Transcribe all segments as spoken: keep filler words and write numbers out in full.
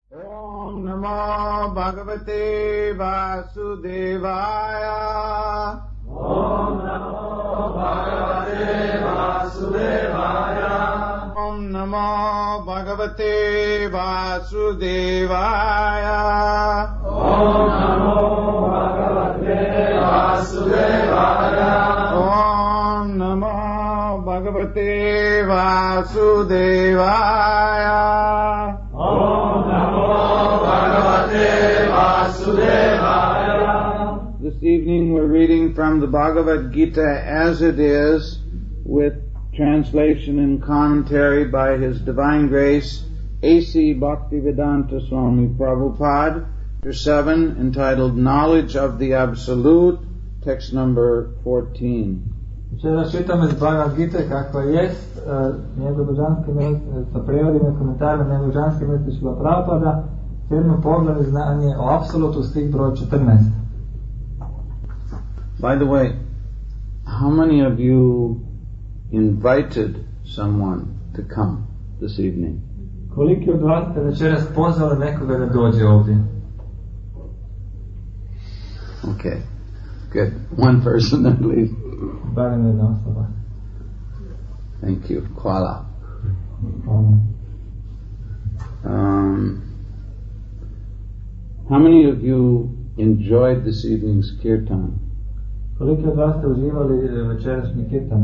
Om Namo Bhagavate Vasudevaya. Om Namo Bhagavate Vasudevaya. Om Namo Bhagavate Vasudevaya. Om Namo Bhagavate Vasudevaya. Om Namo Bhagavate Vasudevaya. Om Namo Bhagavate Vasudevaya. This evening we're reading from the Bhagavad Gita as it is, with translation and commentary by His Divine Grace A C Bhaktivedanta Swami Prabhupada, chapter seven, entitled Knowledge of the Absolute, text number fourteen. Včera čitamo iz Bhagavad Gita kako jest, njegov božanski mest, sa prevodima i komentarima njegov božanski mest Šrila Prabhupada, sedmo poglavlje znanje o apsolutu, stih broj četrnaest. By the way, how many of you invited someone to come this evening? Koliki od vas ste večeras pozvali nekoga da dođe ovdje? Okay, good. One person at least. Barem jedna osoba. Thank you. Hvala. Hvala. Um, how many of you enjoyed this evening's kirtan? Koliki od vas ste uživali večerašnji kirtan?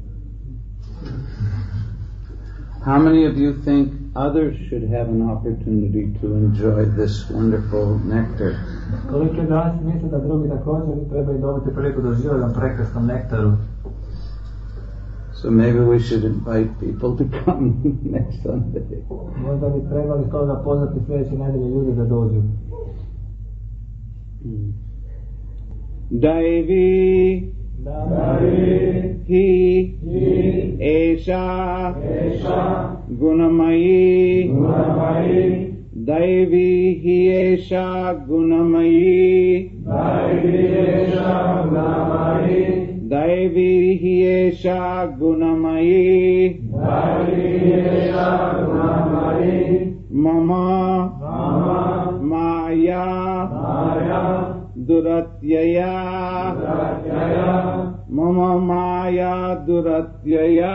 How many of you think others should have an opportunity to enjoy this wonderful nectar? Koliki od vas misle da drugi također trebaju dobiti priliku da uživaju na prekrasnom nektaru? So maybe we should invite people to come next Sunday. Možda bi trebali toga pozvati sljedeće nedelje ljudi da dođu. Daivi Daivi Hi Hi Esha Esha Gunamayi Gunamayi Daivi Hi Esha Gunamayi Daivi Esha Gunamayi Daivi Hi Esha Gunamayi Daivi Esha Gunamayi Mama Mama Maya Maya Duratyaya Duratyaya Mama Maya Duratyaya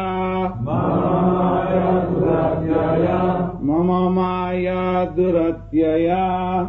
Maya Duratyaya Mama Maya Duratyaya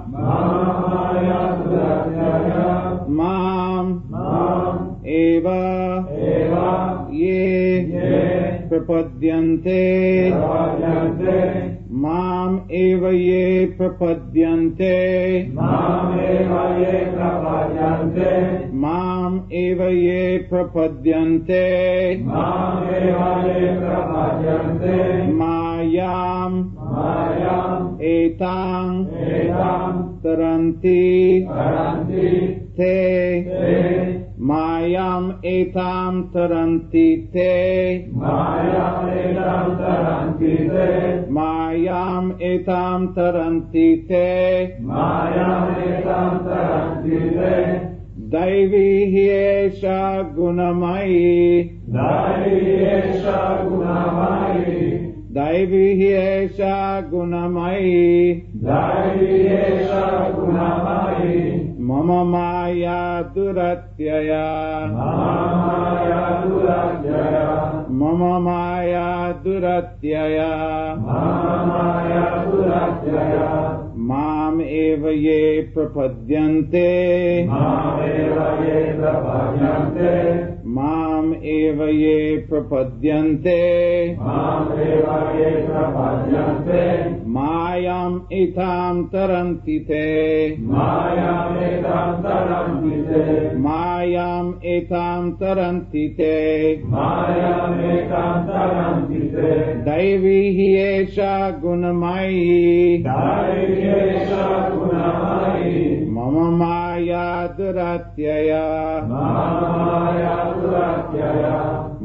Maya Duratyaya Mam Mam Eva Eva Ye Ye Prapadyante Prapadyante Mam Eva Ye Prapadyante Mam Eva Ye Prapadyante Mam Eva Ye Prapadyante Mam Eva Ye Prapadyante Mayam Mayam Etang Etam Taranti Taranti Te Te Mayam Etam Taranti Te Mayam Etam Taranti Te Mayam Etam Taranti Te Mayam Etam Taranti Te Daivi Hi Esha Gunamayi Daivi Esha Gunamayi Daivi Hi Esha Gunamayi Daivi Esha Gunamayi Mama Maya Duratyaya Maya Duratyaya Mama Maya Duratyaya Maya Duratyaya Mam Eva Ye Prapadyante Mam Eva Ye Prapadyante Mam Eva Ye Prapadyante Mam Eva Ye Prapadyante Mayam Etam Taranti Te Mayam Etam Taranti Te Mayam Etam Taranti Te Mayam Etam Taranti Te Daivi Hi Esha Gunamayi Daivi Esha Gunamayi Mama Maya Duratyaya Maya Duratyaya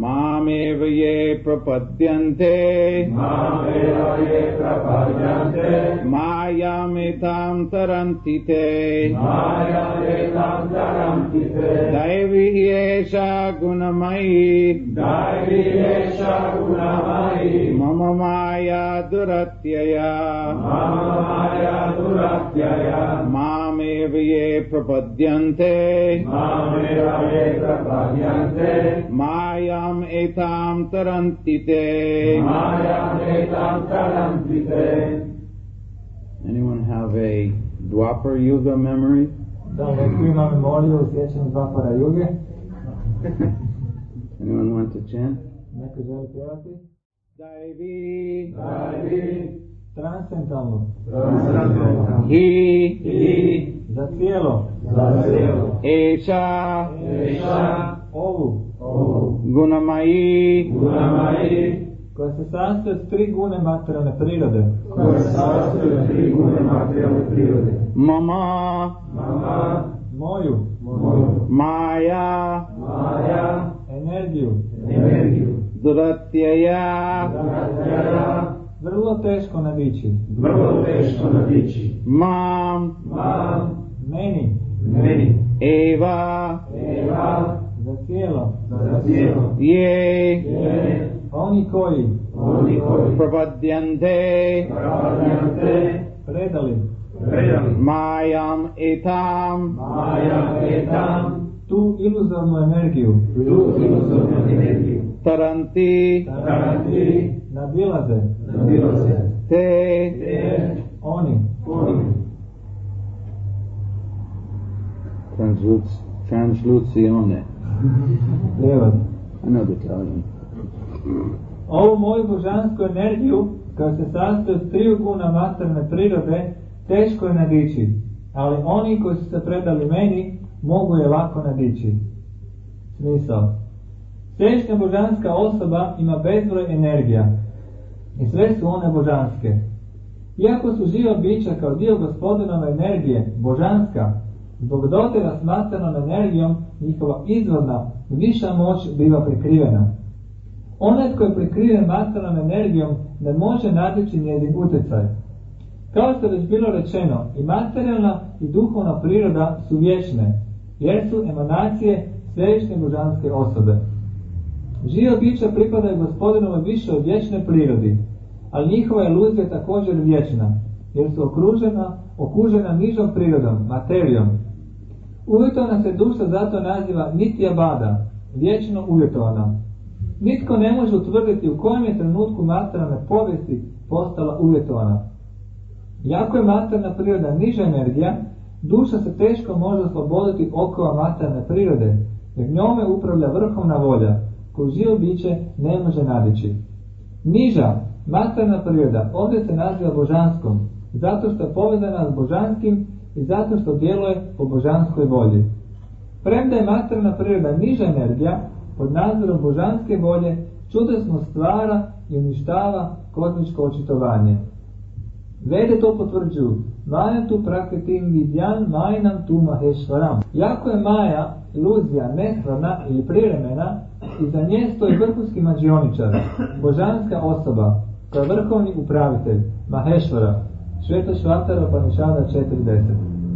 Māmeva ye prapadyante Māmeva ye prapadyante Māyāmetam tarantite Māyāmetam tarantite Daivi esha gunamayi Daivi esha gunamayi Mama maya duratyaya Mama maya duratyaya Māmeva ye prapadyante Māmeva ye prapadyante Mayam etam tarantite. Mayam etam tarantite. Anyone have a Dwapar Yuga memory? Da li neko ima memoriju u sjećanju Dvapara Yuge? Anyone want to chant? Neko želi pjevati? Daivi Daivi Transcendentalno. Transcendentalno Hi Hi Za cijelo. Za cijelo Esha Esha Ovu Gunamayi Gunamayi koja se sastoji od tri gune materijalne prirode. koja se sastoji od tri gune materijalne prirode. Mama Mama Moju Moju Maya Maya energiju Energiju Duratyaya Duratyaya vrlo teško nadići. vrlo teško nadići. Mam Mam Meni Meni Eva Eva za cijelo. za cijelo Ye je Oni koji oni koji Prapadyante prapadyante predali predali Mayam etam Maya etam tu iluzornu energiju tu iluzornu energiju Taranti taranti nadilaze nadilaze Te te oni oni Translut- Transluzione. pjevati. I know the Italian. Ovu moju božansku energiju koja se sastoji od triju guna materijalne prirode teško je nadići, ali oni koji su se predali meni mogu je lako nadići. Smisao. Središnja božanska osoba ima bezbroj energija i sve su one božanske. Iako su živa bića kao dio gospodinove energije božanska, zbog dodira s materijalnom energijom njihova izvorna viša moć biva prikrivena. Onaj tko je prikriven materijalnom energijom ne može nadići njezin utjecaj. Kao što je već bilo rečeno, i materijalna i duhovna priroda su vječne, jer su emanacije središnje božanske osobe. Živa bića pripadaju gospodinovoj višoj vječnoj prirodi, ali njihova iluzija je također vječna, jer su okružena, okužena nižom prirodom, materijom. Uvjetovana se duša zato naziva nitya bada, vječno uvjetovana. Nitko ne može utvrditi u kojem je trenutku materijalne povijesti postala uvjetovana. Iako je materijalna priroda niža energija, duša se teško može osloboditi okova materijalne prirode, jer njome upravlja vrhovna volja, koju živo biće ne može nadići. Niža, materijalna priroda ovdje se naziva božanskom, zato što je povezana s božanskim i zato što djeluje po božanskoj volji. Premda je materijalna priroda niža energija, pod nadzorom božanske volje čudesno stvara i uništava kozmičko očitovanje. Vede to potvrđuju. Maja tu prakritim vidjan majnam tu maheshvaram. Jako je Maja iluzija nestvarna ili privremena, iza nje stoji vrhunski mađioničar, božanska osoba, koja je vrhovni upravitelj, Maheshvara, Šveta Upanishada četiri deset.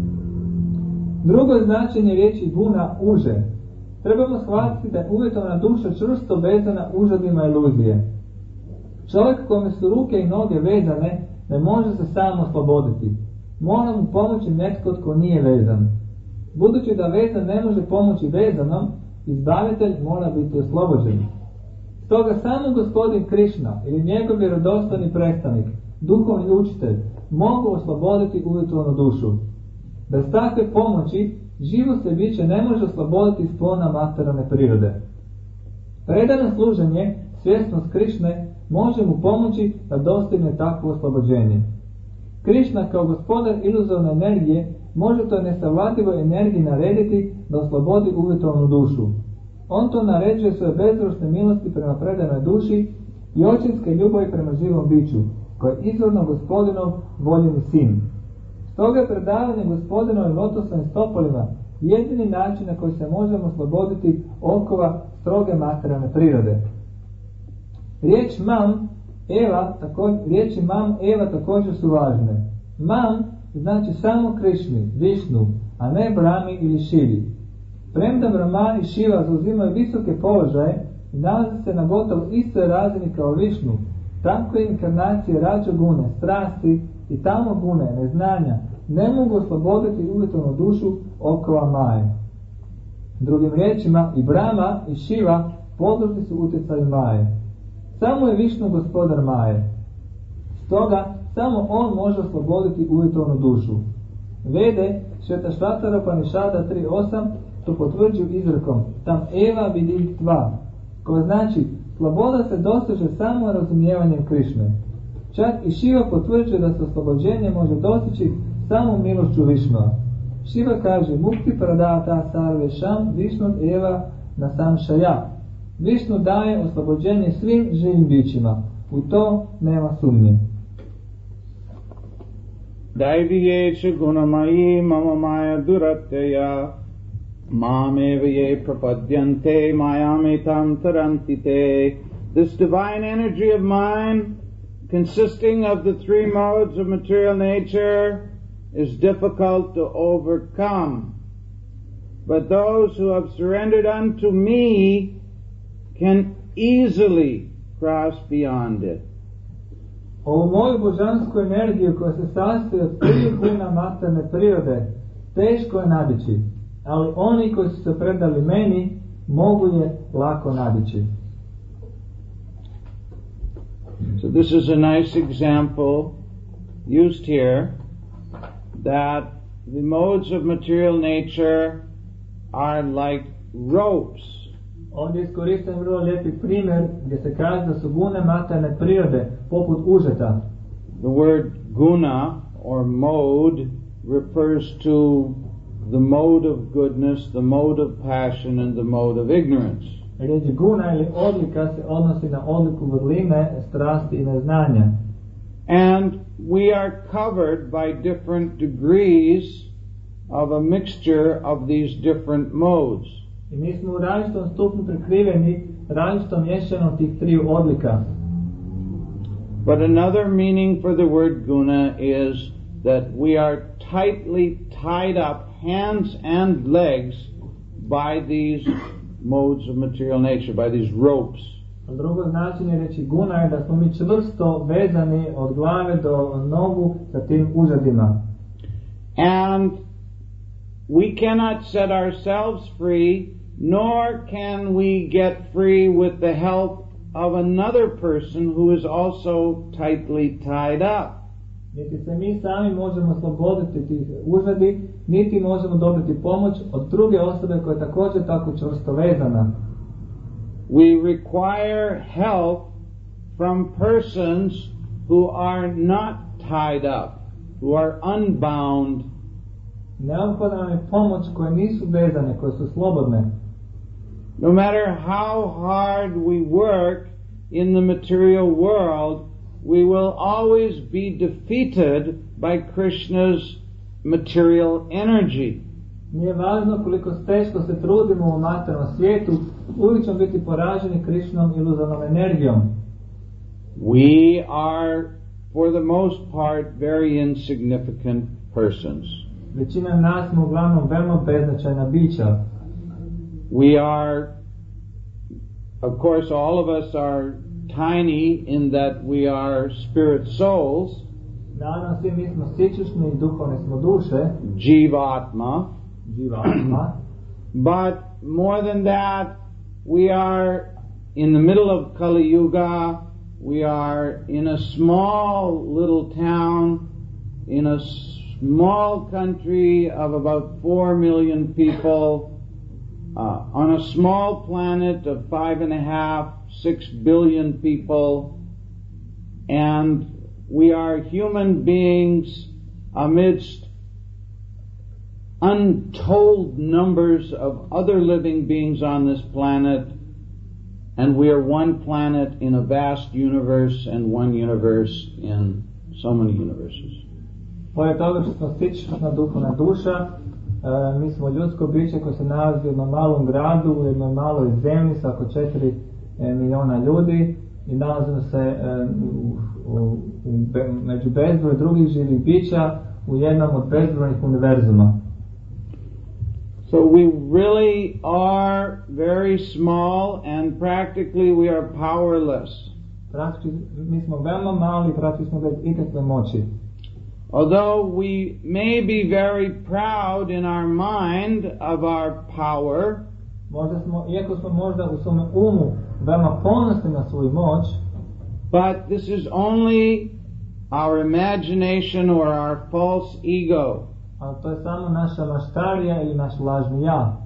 Drugo značenje riječi guna uže. Trebamo shvatiti da je uvjetovana duša čvrsto vezana užadima iluzije. Čovjek kome su ruke i noge vezane ne može se sam osloboditi. Mora mu pomoći netko tko nije vezan. Budući da vezan ne može pomoći vezanom, izbavitelj mora biti oslobođen. Stoga samo gospodin Krišna ili njegov vjerodostojni predstavnik, duhovni učitelj, mogu osloboditi uvjetovanu dušu. Bez takve pomoći živo se biće ne može osloboditi iz plona materijalne prirode. Predano služenje, svjesnost Krišne, može mu pomoći da dostigne takvo oslobođenje. Krišna kao gospodar iluzorne energije može toj nesavladivoj energiji narediti da oslobodi uvjetovanu dušu. On to naređuje svoje bezročne milosti prema predanoj duši i očinske ljubavi prema živom biću, koji je izvorno gospodinov voljeni sin. Stoga je predavanje gospodinovim lotosovim stopolima jedini način na koji se možemo osloboditi okova stroge materijalne prirode. Riječ mam, Eva, tako, riječi mam, Eva također su važne. Mam znači samo Krišni, Višnu, a ne Brahmi ili Šivi. Premda Brahma i Šiva zauzimaju visoke položaje i nalaze se na gotovo istoj razini kao Višnu, tako inkarnacije rađa gune, strasti i tamo gune, neznanja, ne mogu osloboditi uvjetovnu dušu okova Maje. Drugim riječima, i Brahma i Šiva podložni su utjecaju Maje. Samo je Višnu gospodar Maje. Stoga, samo on može osloboditi uvjetovnu dušu. Vede, Švetašvatara Panišada tri osam, to potvrđuju izrekom tam Eva vidim tva, koja znači sloboda se doseže samo razumijevanjem Krišne. Čak i Šiva potvrđuje da se oslobođenje može dostići samo milošću Višnua. Šiva kaže mukti pradata sarve šam Višnu Eva na sam šaja. Višnu daje oslobođenje svim živim bićima. U to nema sumnje. Daiviyecha gunamayi mama maya duratteya mamevaye prapadyante mayametam tarantite. This divine energy of mine, consisting of the three modes of material nature, is difficult to overcome. But those who have surrendered unto me can easily cross beyond it. Ovu moju božansku energiju koja se sastoji od tri guna materijalne prirode teško je nadići, ali oni koji su se predali meni mogu je lako nadići. So this is a nice example used here that the modes of material nature are like ropes. Ovdje iskoristim vrlo lijepi primjer gdje se kaže da su gune materijalne prirode poput užeta. The word guna or mode refers to the mode of goodness, the mode of passion, and the mode of ignorance. Riječ guna ili odlika se odnosi na odliku vrline, strasti i neznanja. And we are covered by different degrees of a mixture of these different modes. I mi smo u različitom stupnju prekriveni različitom miješanom tih triju odlika. But another meaning for the word guna is that we are tightly tied up, hands and legs, by these modes of material nature, by these ropes. Drugo značenje reći guna je da smo mi čvrsto vezani od glave do nogu sa tim užadima. And we cannot set ourselves free, nor can we get free with the help of another person who is also tightly tied up. Niti se mi sami možemo osloboditi tih užadi, niti možemo dobiti pomoć od druge osobe koja je također tako čvrsto vezana. We require help from persons who are not tied up, who are unbound. Neophodna nam je pomoć koje nisu vezane, koje su slobodne. No matter how hard we work in the material world, we will always be defeated by Krishna's material energy. Nije važno koliko teško se trudimo u materijalnom svijetu, uvijek ćemo biti poraženi Krishnom iluzornom energijom. We are, for the most part, very insignificant persons. Većina nas smo uglavnom veoma beznačajna bića. We are, of course, all of us are tiny in that we are spirit souls. Naravno, svi mi smo sićušni i duhovne smo duše. Jivatma. Jivatma. But more than that, we are in the middle of Kali Yuga. We are in a small little town, in a small country of about four million people, uh, on a small planet of five and a half, six billion people, and we are human beings amidst untold numbers of other living beings on this planet, and we are one planet in a vast universe and one universe in so many universes. Pored toga što smo sićušna duhovna duša, E, mi smo ljudsko biće koje se nalazi u jednom malom gradu, u jednoj maloj zemlji sa oko četiri e, miliona ljudi i nalazimo se e, u, u, u, be, među bezbroj drugih živih bića u jednom od bezbrojnih univerzuma. So we really are very small and practically we are powerless. Praktički mi smo veoma mali, praktički smo bez ikakve moći. Although we may be very proud in our mind of our power, možda smo, iako smo možda u svom umu veoma ponosni na svoju moć, but this is only our imagination or our false ego. ali to je samo naša maštarija ili naš lažni ja.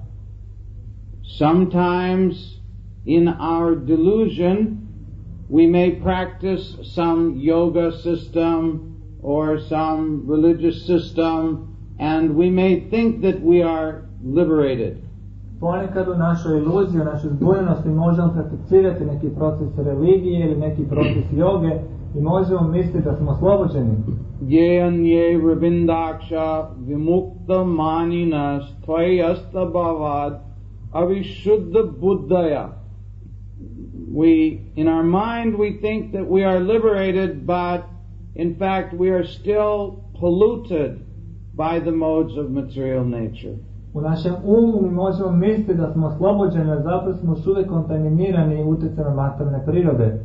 Sometimes in our delusion we may practice some yoga system or some religious system and we may think that we are liberated. Ponekad u našoj iluziji, u našoj zbunjenosti možemo prakticirati neki proces religije ili neki proces joge i možemo misliti da smo oslobođeni. Jeyanye Ravindaksha Vimukta Maninas Tvayasta Bhavad Avishuddha Buddhaya. We, in our mind, we think that we are liberated, but in fact we are still polluted by the modes of material nature. U našem umu mi možemo misliti da smo oslobođeni, a zapravo smo još uvijek kontaminirani utjecajem materijalne prirode.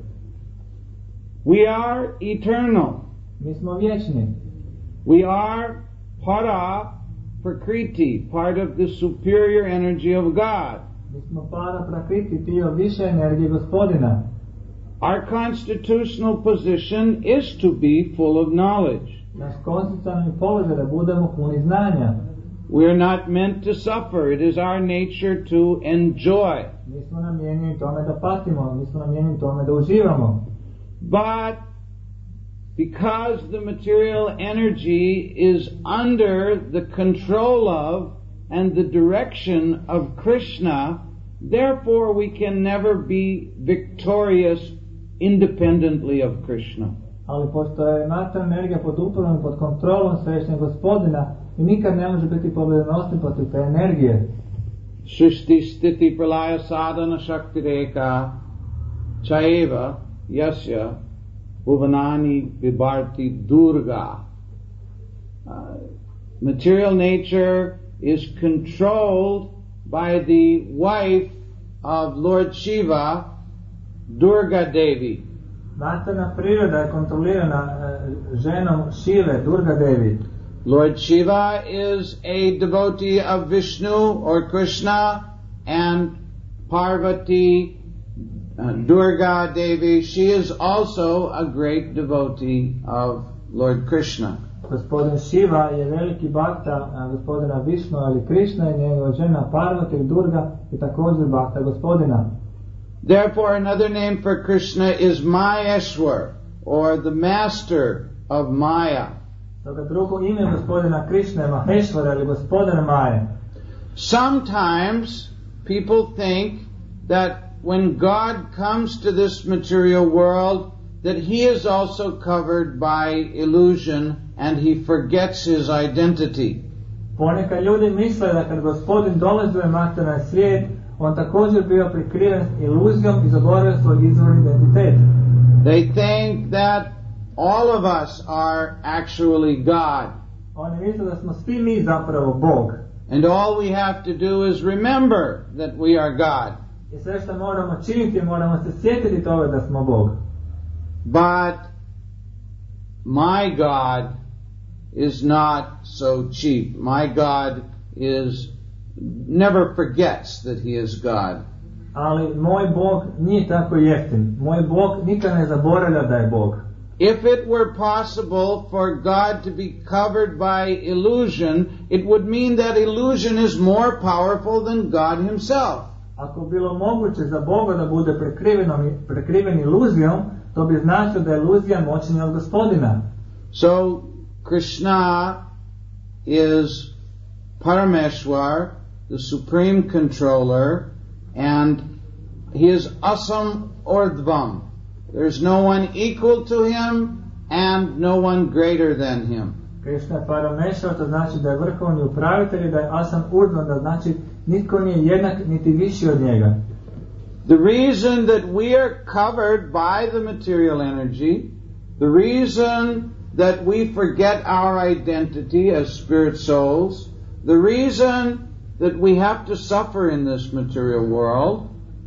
We are eternal. Mi smo vječni. We are para prakriti, part of the superior energy of God. Mi smo para prakriti, dio više energije Gospodina. Our constitutional position is to be full of knowledge. Naš konstitucionalni položaj da budemo puni znanja. We are not meant to suffer. It is our nature to enjoy. Mi smo namijenjeni tome da patimo, mi smo namijenjeni tome da uživamo. But because the material energy is under the control of and the direction of Krishna, therefore we can never be victorious independently of Krishna. Ali pošto je materijalna energija pod upravom, pod kontrolom Svešnjeg Gospodina, i nikad ne može biti pobjedonosni protiv te energije. Srishti stiti pralaya sadhana shakti reka chaeva yasya bhuvanani vibharti durga. Uh, material nature is controlled by the wife of Lord Shiva, Durga Devi. Materijalna priroda je kontrolirana uh, ženom Šive, Durga Devi. Lord Shiva is a devotee of Vishnu or Krishna, and Parvati, uh, Durga Devi, she is also a great devotee of Lord Krishna. Gospodin Šiva je veliki bhakta gospodina Višnu ili Krishna i njegova žena Parvati Durga je također bhakta Gospodina. Therefore another name for Krishna is Maheshwar, or the master of Maya. Toga drugo ime Gospodina Krishna je Maheshvara ili Gospodin Maje. Sometimes people think that when God comes to this material world that he is also covered by illusion and he forgets his identity. Ponekad ljudi misle da kad Gospodin dolazi u materijalni svijet, on također bio prikriven iluzijom i zaboravio svoj izvorni identitet. They think that all of us are actually God. Oni misle da smo svi mi zapravo Bog. And all we have to do is remember that we are God. I sve što moramo činiti, moramo se sjetiti toga da smo Bog. But my God is not so cheap. My God is never forgets that he is God. Ali moj Bog nije tako jeftin. Moj Bog nikad ne zaboravlja da je Bog. If it were possible for God to be covered by illusion, it would mean that illusion is more powerful than God himself. Ako bi bilo moguće za Boga da bude prekriven iluzijom, to bi značilo da je iluzija moćnija od Gospodina. So Krishna is Parameshwar, the supreme controller, and he is asam urdhvam. There's no one equal to him and no one greater than him. Krishna je Parameshwar, to znači da je vrhovni upravitelj i da je Asam Urdhvan, da znači nitko nije jednak niti viši od njega. The reason that we are covered by the material energy, the reason that we forget our identity as spirit souls, the reason that we have to suffer in this material world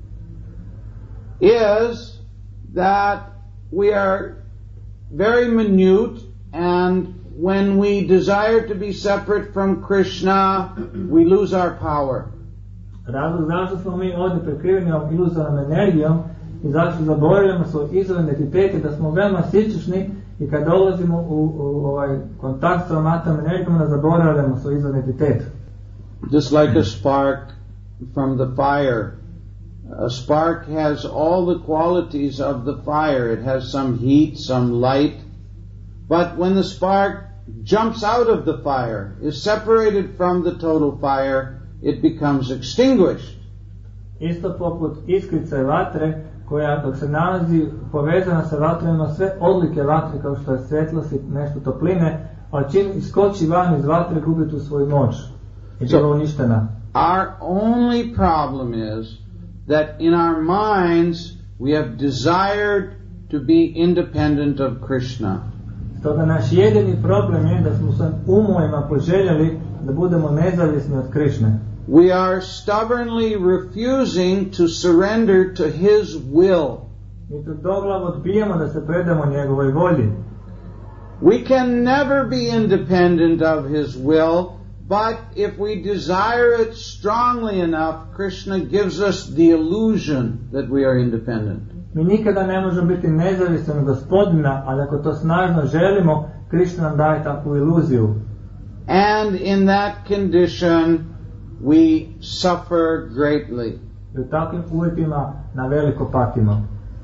is that we are very minute, and when we desire to be separate from Krishna, we lose our power. Razlog zašto smo mi ovdje prekriveni ovom iluzornom energijom i zašto zaboravljamo svoj izvor identitet je da smo veoma sićušni i kad dolazimo u, u, u ovaj kontakt s ovom atom energijom da zaboravljamo svoj izvor identitet. Just like a spark from the fire. A spark has all the qualities of the fire. It has some heat, some light. But when the spark jumps out of the fire, is separated from the total fire, it becomes extinguished. Isto poput iskrice vatre, koja dok se nalazi povezana sa vatrom ima sve odlike vatre kao što je svetlost i nešto topline, a čim iskoči van iz vatre gubi tu svoju moć i biva uništena. Our only problem is that in our minds we have desired to be independent of Krishna. Stoga naš jedini problem je da smo svojim umovima poželjeli da budemo nezavisni od Krišne. We are stubbornly refusing to surrender to His will. Mi to doglav odbijamo da se predamo njegovoj volji. We can never be independent of His will, but if we desire it strongly enough, Krishna gives us the illusion that we are independent. Mi nikada ne možemo biti nezavisni od Gospodina, ali ako to snažno želimo, Krišna nam daje takvu iluziju. And in that condition we suffer greatly. I u takvim uvjetima na veliko patimo.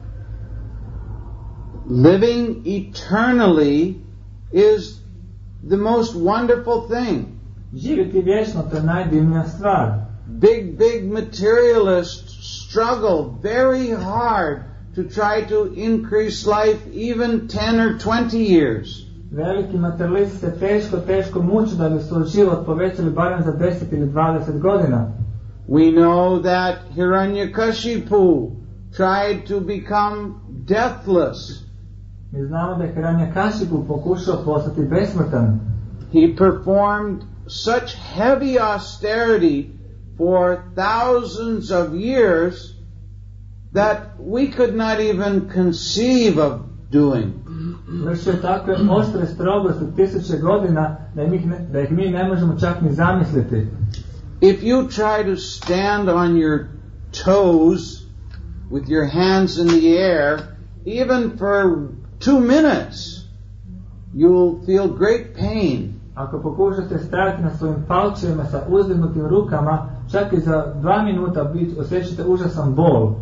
Living eternally is the most wonderful thing. Živjeti vječno, to je najdivnija stvar. Big, big materialists struggle very hard to try to increase life even ten or twenty years. Veliki materialisti se teško, teško muče da bi svoj život povećali barem za deset ili dvadeset godina. We know that Hiranyakashipu tried to become deathless. Mi znamo da je Hiranyakashipu pokušao postati besmrtan. He performed such heavy austerity for thousands of years that we could not even conceive of doing. Vršio je takve oštre strogosti tisuće godina da ih, ne, da ih mi ne možemo čak ni zamisliti. If you try to stand on your toes with your hands in the air, even for two minutes, you'll feel great pain. Ako pokušate stajati na svojim palčevima sa uzdignutim rukama, čak i za dva minuta osjećate užasan bol.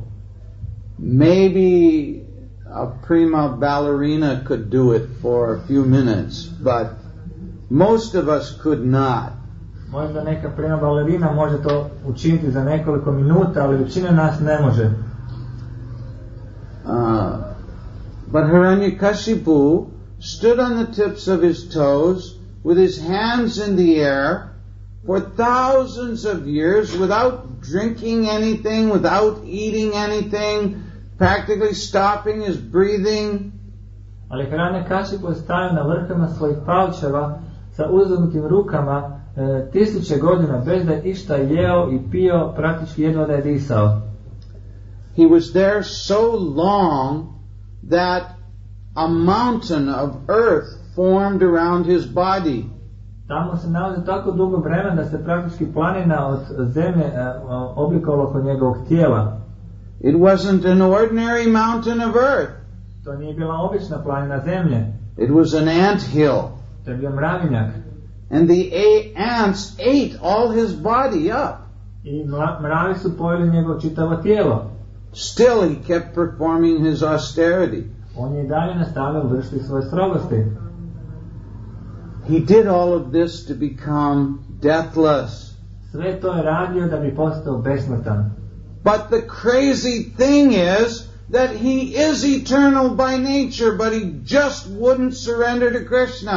Maybe a prima ballerina could do it for a few minutes, but most of us could not. Možda neka prima balerina može to učiniti za nekoliko minuta, ali većina nas ne može. Uh, but Hiranyakashipu stood on the tips of his toes with his hands in the air for thousands of years without drinking anything, without eating anything, practically stopping his breathing. Ali Hiranyakashipu je stajao na vrhama svojih palčeva sa uzdignutim rukama e, tisuće godina bez da je išta jeo i pio, praktički jedva da je disao. He was there so long that a mountain of earth formed around his body. Tamo se nalazi tako dugo vremena da se praktički planina od zemlje e, oblikovala oko njegovog tijela. It wasn't an ordinary mountain of earth. To nije bila obična planina zemlje. It was an ant hill. To je bio mravinjak. And the ants ate all his body up. I mravi su pojeli njegovo čitavo tijelo. Still he kept performing his austerity. On je i dalje nastavio vršiti svoje strogosti. He did all of this to become deathless. Sve to je radio da bi postao besmrtan. But the crazy thing is that he is eternal by nature, but he just wouldn't surrender to Krishna.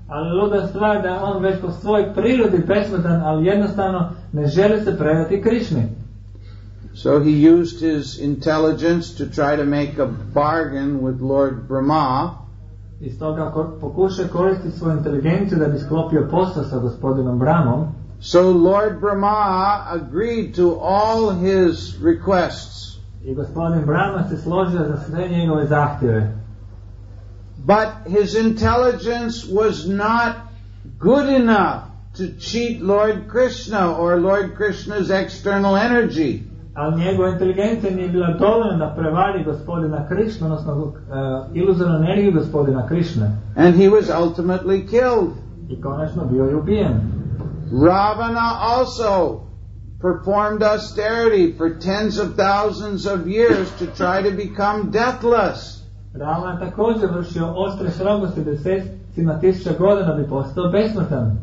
Ali luda stvar da on već po svojoj prirodi besmrtan, ali jednostavno ne želi se predati Krišni. So he used his intelligence to try to make a bargain with Lord Brahma. I stoga pokušao koristiti svoju inteligenciju da bi sklopio posao sa gospodinom Brahmom. So Lord Brahma agreed to all his requests. I gospodin Brahma se složio za sve njegove zahtjeve. But his intelligence was not good enough to cheat Lord Krishna or Lord Krishna's external energy. Ali njegova inteligencija nije bila dovoljna da prevari gospodina Krišnu, odnosno uh, iluzornu energiju gospodina Krišne. And he was ultimately killed. I konačno bio je ubijen. Ravana also performed austerity for tens of thousands of years to try to become deathless. Ravana također vršio oštre strogosti desecima tisuća godina da bi postao besmrtan.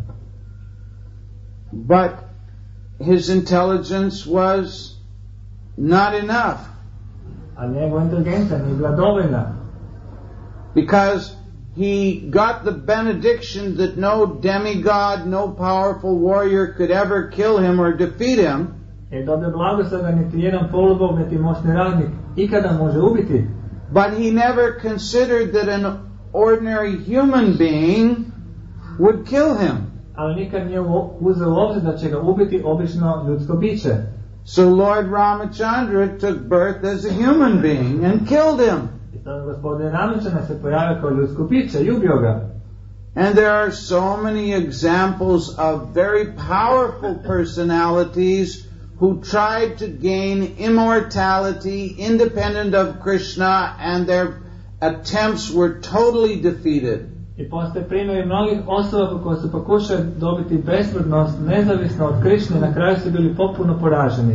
But his intelligence was not enough. Ali njegova inteligencija nije bila dovoljna. Because he got the benediction that no demigod, no powerful warrior could ever kill him or defeat him. Je dobio blagoslov da niti jedan polubog, niti moćni radnik ikada može ubiti. But he never considered that an ordinary human being would kill him. Ali nikad nije uzeo u obzir da će ga ubiti obično ljudsko biće. So Lord Ramachandra took birth as a human being and killed him. I tada gospodin Ramachandra se pojavio kao ljudsko biće i ubio ga. And there are so many examples of very powerful personalities who tried to gain immortality independent of Krishna, and their attempts were totally defeated. I postoje primjeri mnogih osoba koji su pokušali dobiti besmrtnost nezavisno od Krišne, na kraju su bili potpuno poraženi.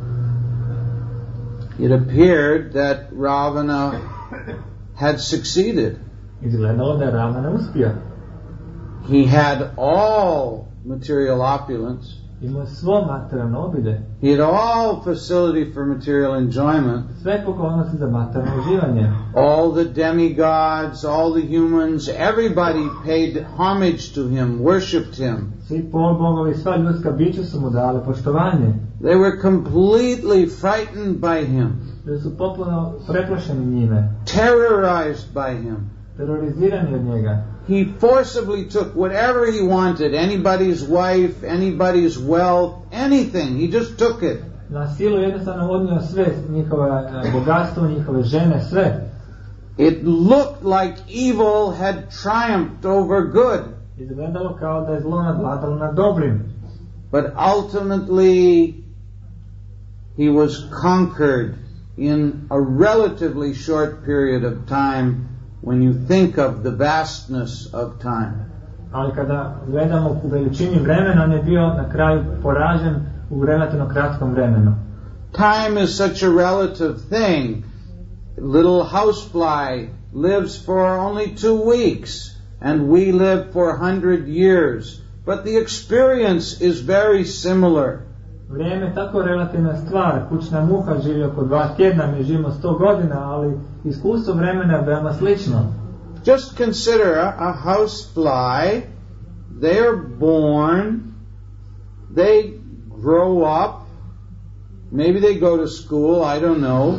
It appeared that Ravana had succeeded. Izgledalo da je Ravana uspio. He had all material opulence. Imao svo materijalno obilje. He had all facility for material enjoyment. Sve pogodnosti za materijalno uživanje. All the demigods, all the humans, everybody paid homage to him, worshipped him. Svi polbogovi, sva ljudska bića su mu dali poštovanje. They were completely frightened by him. Bili su potpuno preplašeni njime. Terrorized by him. Terorizirani od njega. He forcibly took whatever he wanted, anybody's wife, anybody's wealth, anything. He just took it. Na silu jednostavno odnio sve, njihove bogatstvo, njihove žene, sve. It looked like evil had triumphed over good. Izgledalo kao da je zlo nadvladalo nad dobrim. But ultimately he was conquered in a relatively short period of time. When you think of the vastness of time. Ali kada gledamo u veličini vremena, on je bio na kraju poražen u relativno kratkom vremenu. Time is such a relative thing. Little housefly lives for only two weeks, and we live for a hundred years. But the experience is very similar. Vrijeme je tako relativna stvar. Kućna muha živi oko dva tjedna, mi živimo sto godina, ali iskustvo vremena je veoma slično. Just consider a, a housefly. They are born, they grow up, maybe they go to school, I don't know.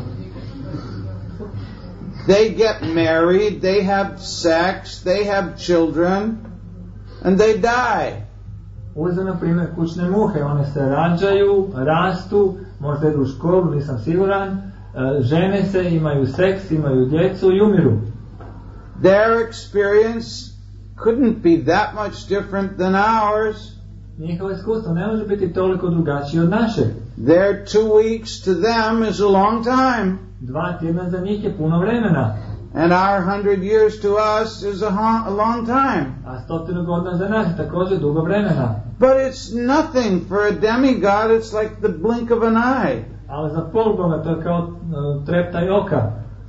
They get married, they have sex, they have children, and they die. Uzem na primjer kućne muhe, one se rađaju, rastu, možda idu u školu, nisam siguran, žene se, imaju seks, imaju djecu i umiru. Their experience couldn't be that much different than ours. Njihovo iskustvo ne može biti toliko drugačije od našeg. Their two weeks to them is a long time. Dva tjedna za njih je puno vremena. And our hundred years to us is a, ha- a long time. A stotinu godina za nas je također dugo vremena. But it's nothing for a demigod. It's like the blink of an eye. Ali za polboga to je kao uh, treptaj oka.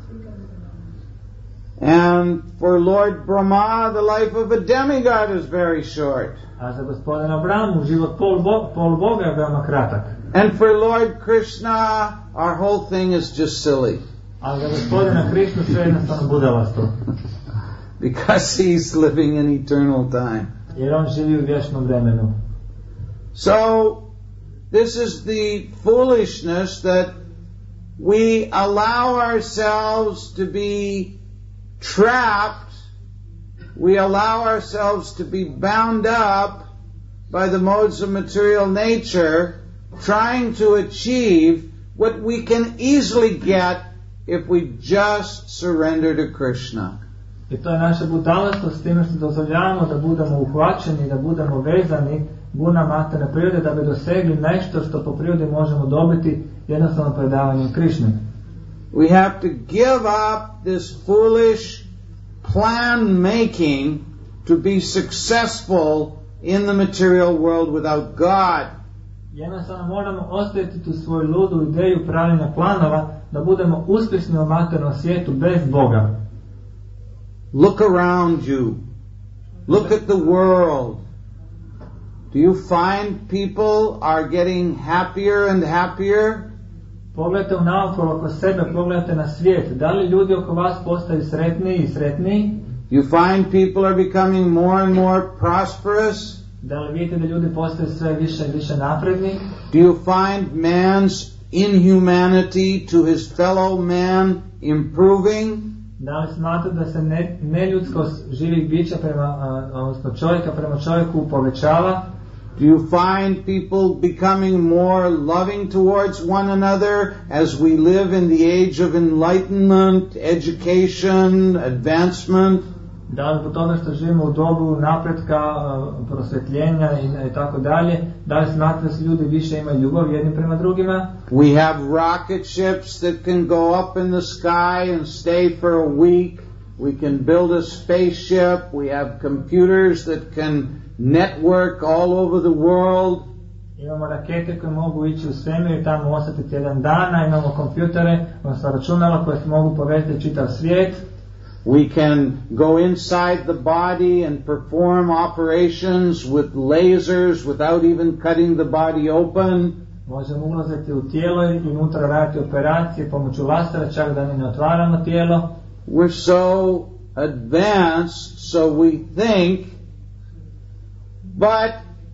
And for Lord Brahma, the life of a demigod is very short. A za gospodina Brahmu život polboga pol je veoma kratak. And for Lord Krishna, our whole thing is just silly. A za gospodina Krišnu sve jednostavno budalasto. because he's living in eternal time. Jer on živi u vječnom vremenu. So, this is the foolishness that we allow ourselves to be trapped, we allow ourselves to be bound up by the modes of material nature, trying to achieve what we can easily get if we just surrender to Krishna. I to je naša budalastost s time što dozvoljavamo da budemo uhvaćeni, da budemo vezani guna materne prirode, da bi dosegli nešto što po prirodi možemo dobiti jednostavno predavanjem Krišne. We have to give up this foolish plan making to be successful in the material world without God. Jednostavno moramo ostaviti tu svoju ludu ideju pravljenja planova da budemo uspješni u materijalnom svijetu bez Boga. Look around you. Look at the world. Do you find people are getting happier and happier? Pogledajte u naokolo oko sebe, pogledajte na svijet. Da li ljudi oko vas postaju sretniji i sretniji? Do you find people are becoming more and more prosperous? Da li vidite da ljudi postaju sve više i više napredni? Do you find man's inhumanity to his fellow man improving? Da li smatrate da se ne, neljudskost živih bića prema, odnosno čovjeka prema čovjeku povećava? Do you find people becoming more loving towards one another as we live in the age of enlightenment, education, advancement? Da li po tome što živimo u dobu napretka, prosvjetljenja i, i tako dalje, da li smatrate da se ljudi više imaju ljubav jednim prema drugima? We have rocket ships that can go up in the sky and stay for a week. We can build a spaceship. We have computers that can network all over the world. Imamo rakete koje mogu ići u svemir i tamo ostati tjedan dana. Imamo kompjutere, odnosno računala koje se mogu povezati čitav svijet. We can go inside the body and perform operations with lasers without even cutting the body open. Možemo ulaziti u tijelo i unutra raditi operacije pomoću lasera, čak da ni ne otvaramo tijelo. We're so advanced, so we think, but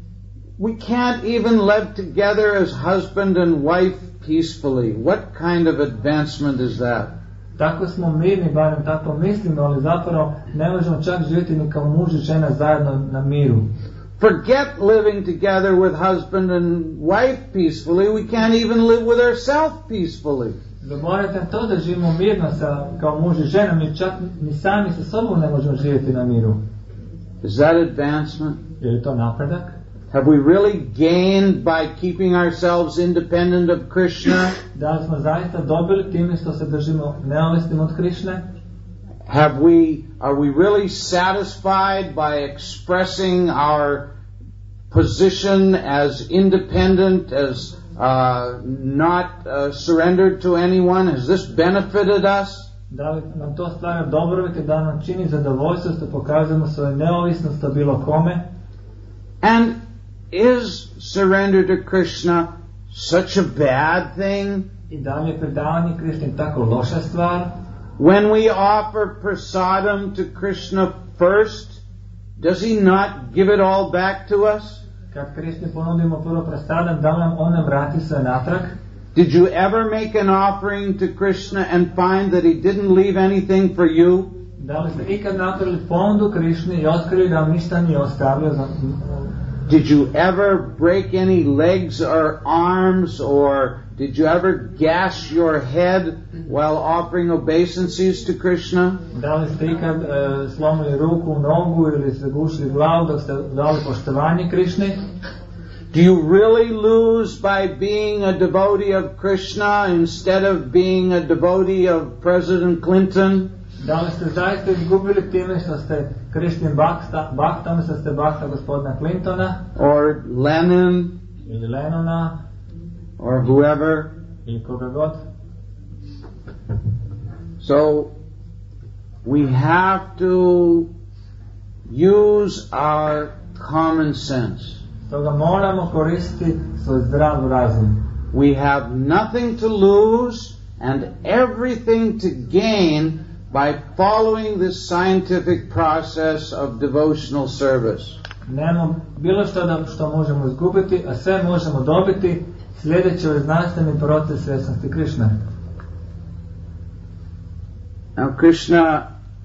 we can't even live together as husband and wife peacefully. What kind of advancement is that? Tako smo mirni, barem tako mislimo, ali zapravo ne možemo čak živjeti ni kao muž i žena zajedno na miru. Forget living together with husband and wife peacefully, we can't even live with ourselves peacefully. Zaboravite to da živimo mirno sa, kao muž i žena, mi čak ni sami sa sobom ne možemo živjeti na miru. Is that advancement? Je li to napredak? Have we really gained by keeping ourselves independent of Krishna? Da li smo zaista dobili time što se držimo neovisnim od Krišne? Have we, are we really satisfied by expressing our position as independent, as uh, not uh, surrendered to anyone? Has this benefited us? Da li nam to stvara dobrobit, da nam čini zadovoljstvo što pokazujemo svoju neovisnost o bilo kome? And is surrender to Krishna such a bad thing? I da li je predavanje Krišni tako loša stvar? When we offer prasadam to Krishna first, does he not give it all back to us? Kad Krišni ponudimo prvo prasadam, da li nam on ne vrati sve natrag? Did you ever make an offering to Krishna and find that he didn't leave anything for you? Da li ste ikad napravili ponudu Krišni i otkrili da vam ništa nije ostavio za... Did you ever break any legs or arms, or did you ever gash your head while offering obeisances to Krishna? Da li ste ikad uh, slomili ruku, nogu ili se gušili glavu dok ste dali poštovanje Krišni? Do you really lose by being a devotee of Krishna instead of being a devotee of President Clinton? Da li ste zaista izgubili time što ste Krišnim baktom, što ste bakta gospodina Clintona? Or Lenin? Ili Lenona? Or whoever? Ili koga god? So, we have to use our common sense. Toga moramo koristiti svoj zdrav razum. We have nothing to lose and everything to gain by following this scientific process of devotional service. Nemamo bilo što da što možemo izgubiti, a sve možemo dobiti sljedeći ovaj znanstveni proces svjesnosti Krišne. Now Krishna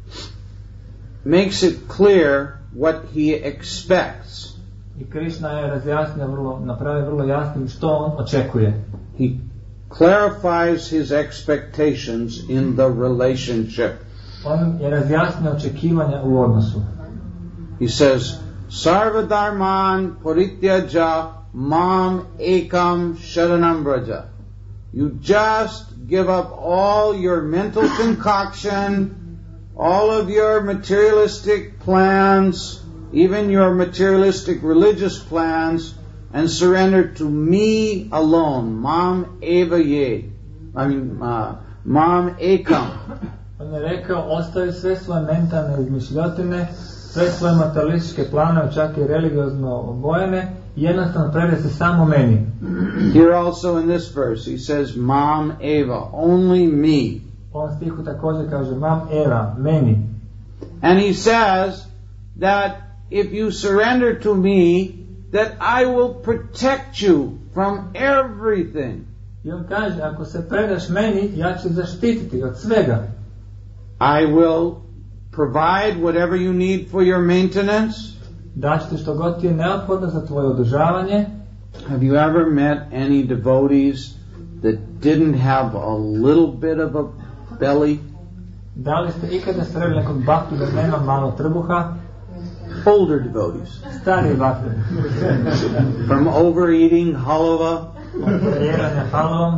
makes it clear what he expects. I Krišna je razjasnio vrlo, napravio vrlo jasnim što on očekuje. He clarifies his expectations in the relationship. On je razjasnio očekivanja u odnosu. He says, Sarva dharman parityaja mam ekam sharanam braja. You just give up all your mental concoction, all of your materialistic plans, even your materialistic religious plans, and surrender to me alone. Mam eva ye. I mean, uh, mam ekam. On je rekao, ostavi sve svoje mentalne izmišljotine, sve svoje materialističke planove, čak i religiozno obojene, i jednostavno predaj se samo meni. Here also in this verse he says, mam eva, only me. U ovom stihu također kaže, mam eva, meni. And he says that if you surrender to me, that I will protect you from everything. I on kaže, ako se predaš meni, ja ću zaštititi od svega. I will provide whatever you need for your maintenance. Daću ti što god ti je neophodno za tvoje održavanje. Have you ever met any devotees that didn't have a little bit of a belly? Da li ste ikada sreli nekog baktu da nema malo trbuha? Older devotees. Stariji baktu. From overeating halava. Od prejedanja halovom.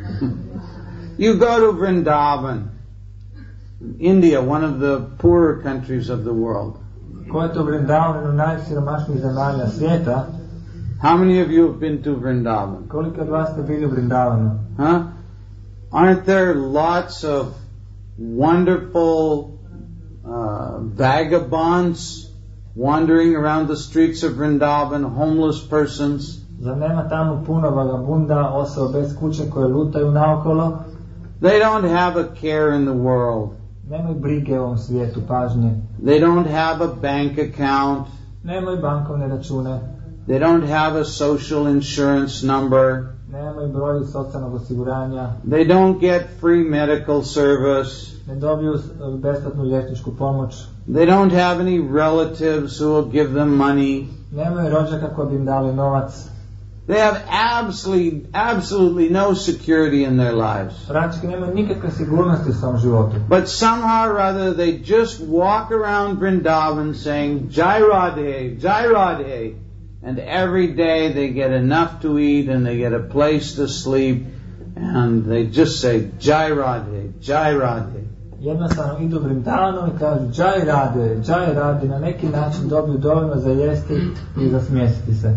You go to Vrindavan, India, one of the poorer countries of the world. Ko je to Vrindavan, jedno najsiromašnijih zemalja svijeta? How many of you have been to Vrindavan? Koliko od vas ste bili u Vrindavanu? Huh? Aren't there lots of wonderful uh, vagabonds wandering around the streets of Vrindavan, homeless persons? Zar nema tamo puno vagabunda, osoba bez kuće koje lutaju naokolo? They don't have a care in the world. Nemaju brige u ovom svijetu, pažnje. They don't have a bank account. Nemaju bankovne račune. They don't have a social insurance number. Nemaju broj socijalnog osiguranja. They don't get free medical service. Ne dobiju besplatnu liječničku pomoć. They don't have any relatives who will give them money. Nemaju rođaka koji bi im dali novac. They have absolutely, absolutely no security in their lives. Praktički nemaju nikakve sigurnosti u svom životu. But somehow or other they just walk around Vrindavan saying, Jai Radhe, Jai Radhe. And every day they get enough to eat and they get a place to sleep. And they just say, Jai Radhe, Jai Radhe. Jednostavno idu Vrindavanu i kažu Jai Radhe, Jai Radhe. Na neki način dobiju dovoljno za jesti i za smjestiti se.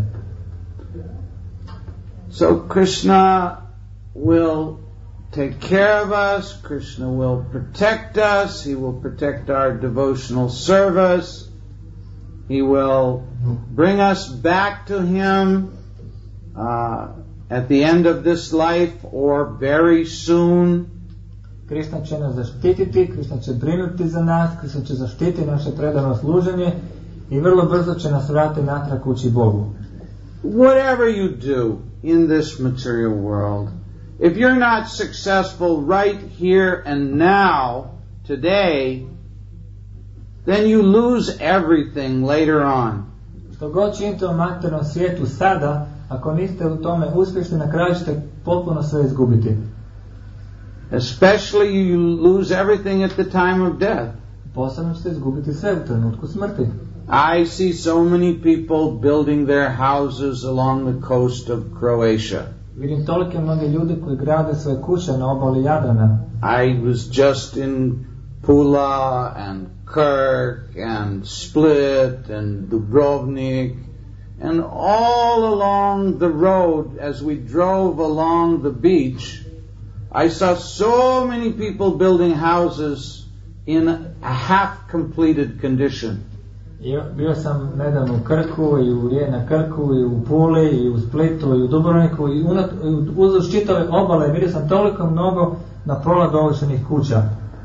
So Krishna will take care of us. Krishna will protect us. He will protect our devotional service. He will bring us back to Him uh, at the end of this life or very soon. Krishna će nas zaštititi, Krishna će brinuti za nas, Krishna će zaštititi naše predano služenje i vrlo brzo će nas vratiti natrag kući Bogu. Whatever you do in this material world, if you're not successful right here and now, today, then you lose everything later on. Što god činite u materijalnom svijetu sada, ako niste u tome uspješni, na kraju ćete potpuno sve izgubiti. Especially you lose everything at the time of death. Posebno ćete izgubiti sve u trenutku smrti. I see so many people building their houses along the coast of Croatia. Vidim tolike mnoge ljude koji grade svoje kuće na obali Jadrana. I was just in Pula and Kirk and Split and Dubrovnik, and all along the road as we drove along the beach, I saw so many people building houses in a half-completed condition. Bio sam nedavno u Krku i u na Krku i u Puli i u Splitu i u Dubrovniku i uzduž čitave obale vidio sam toliko mnogo na pola dovršenih kuća.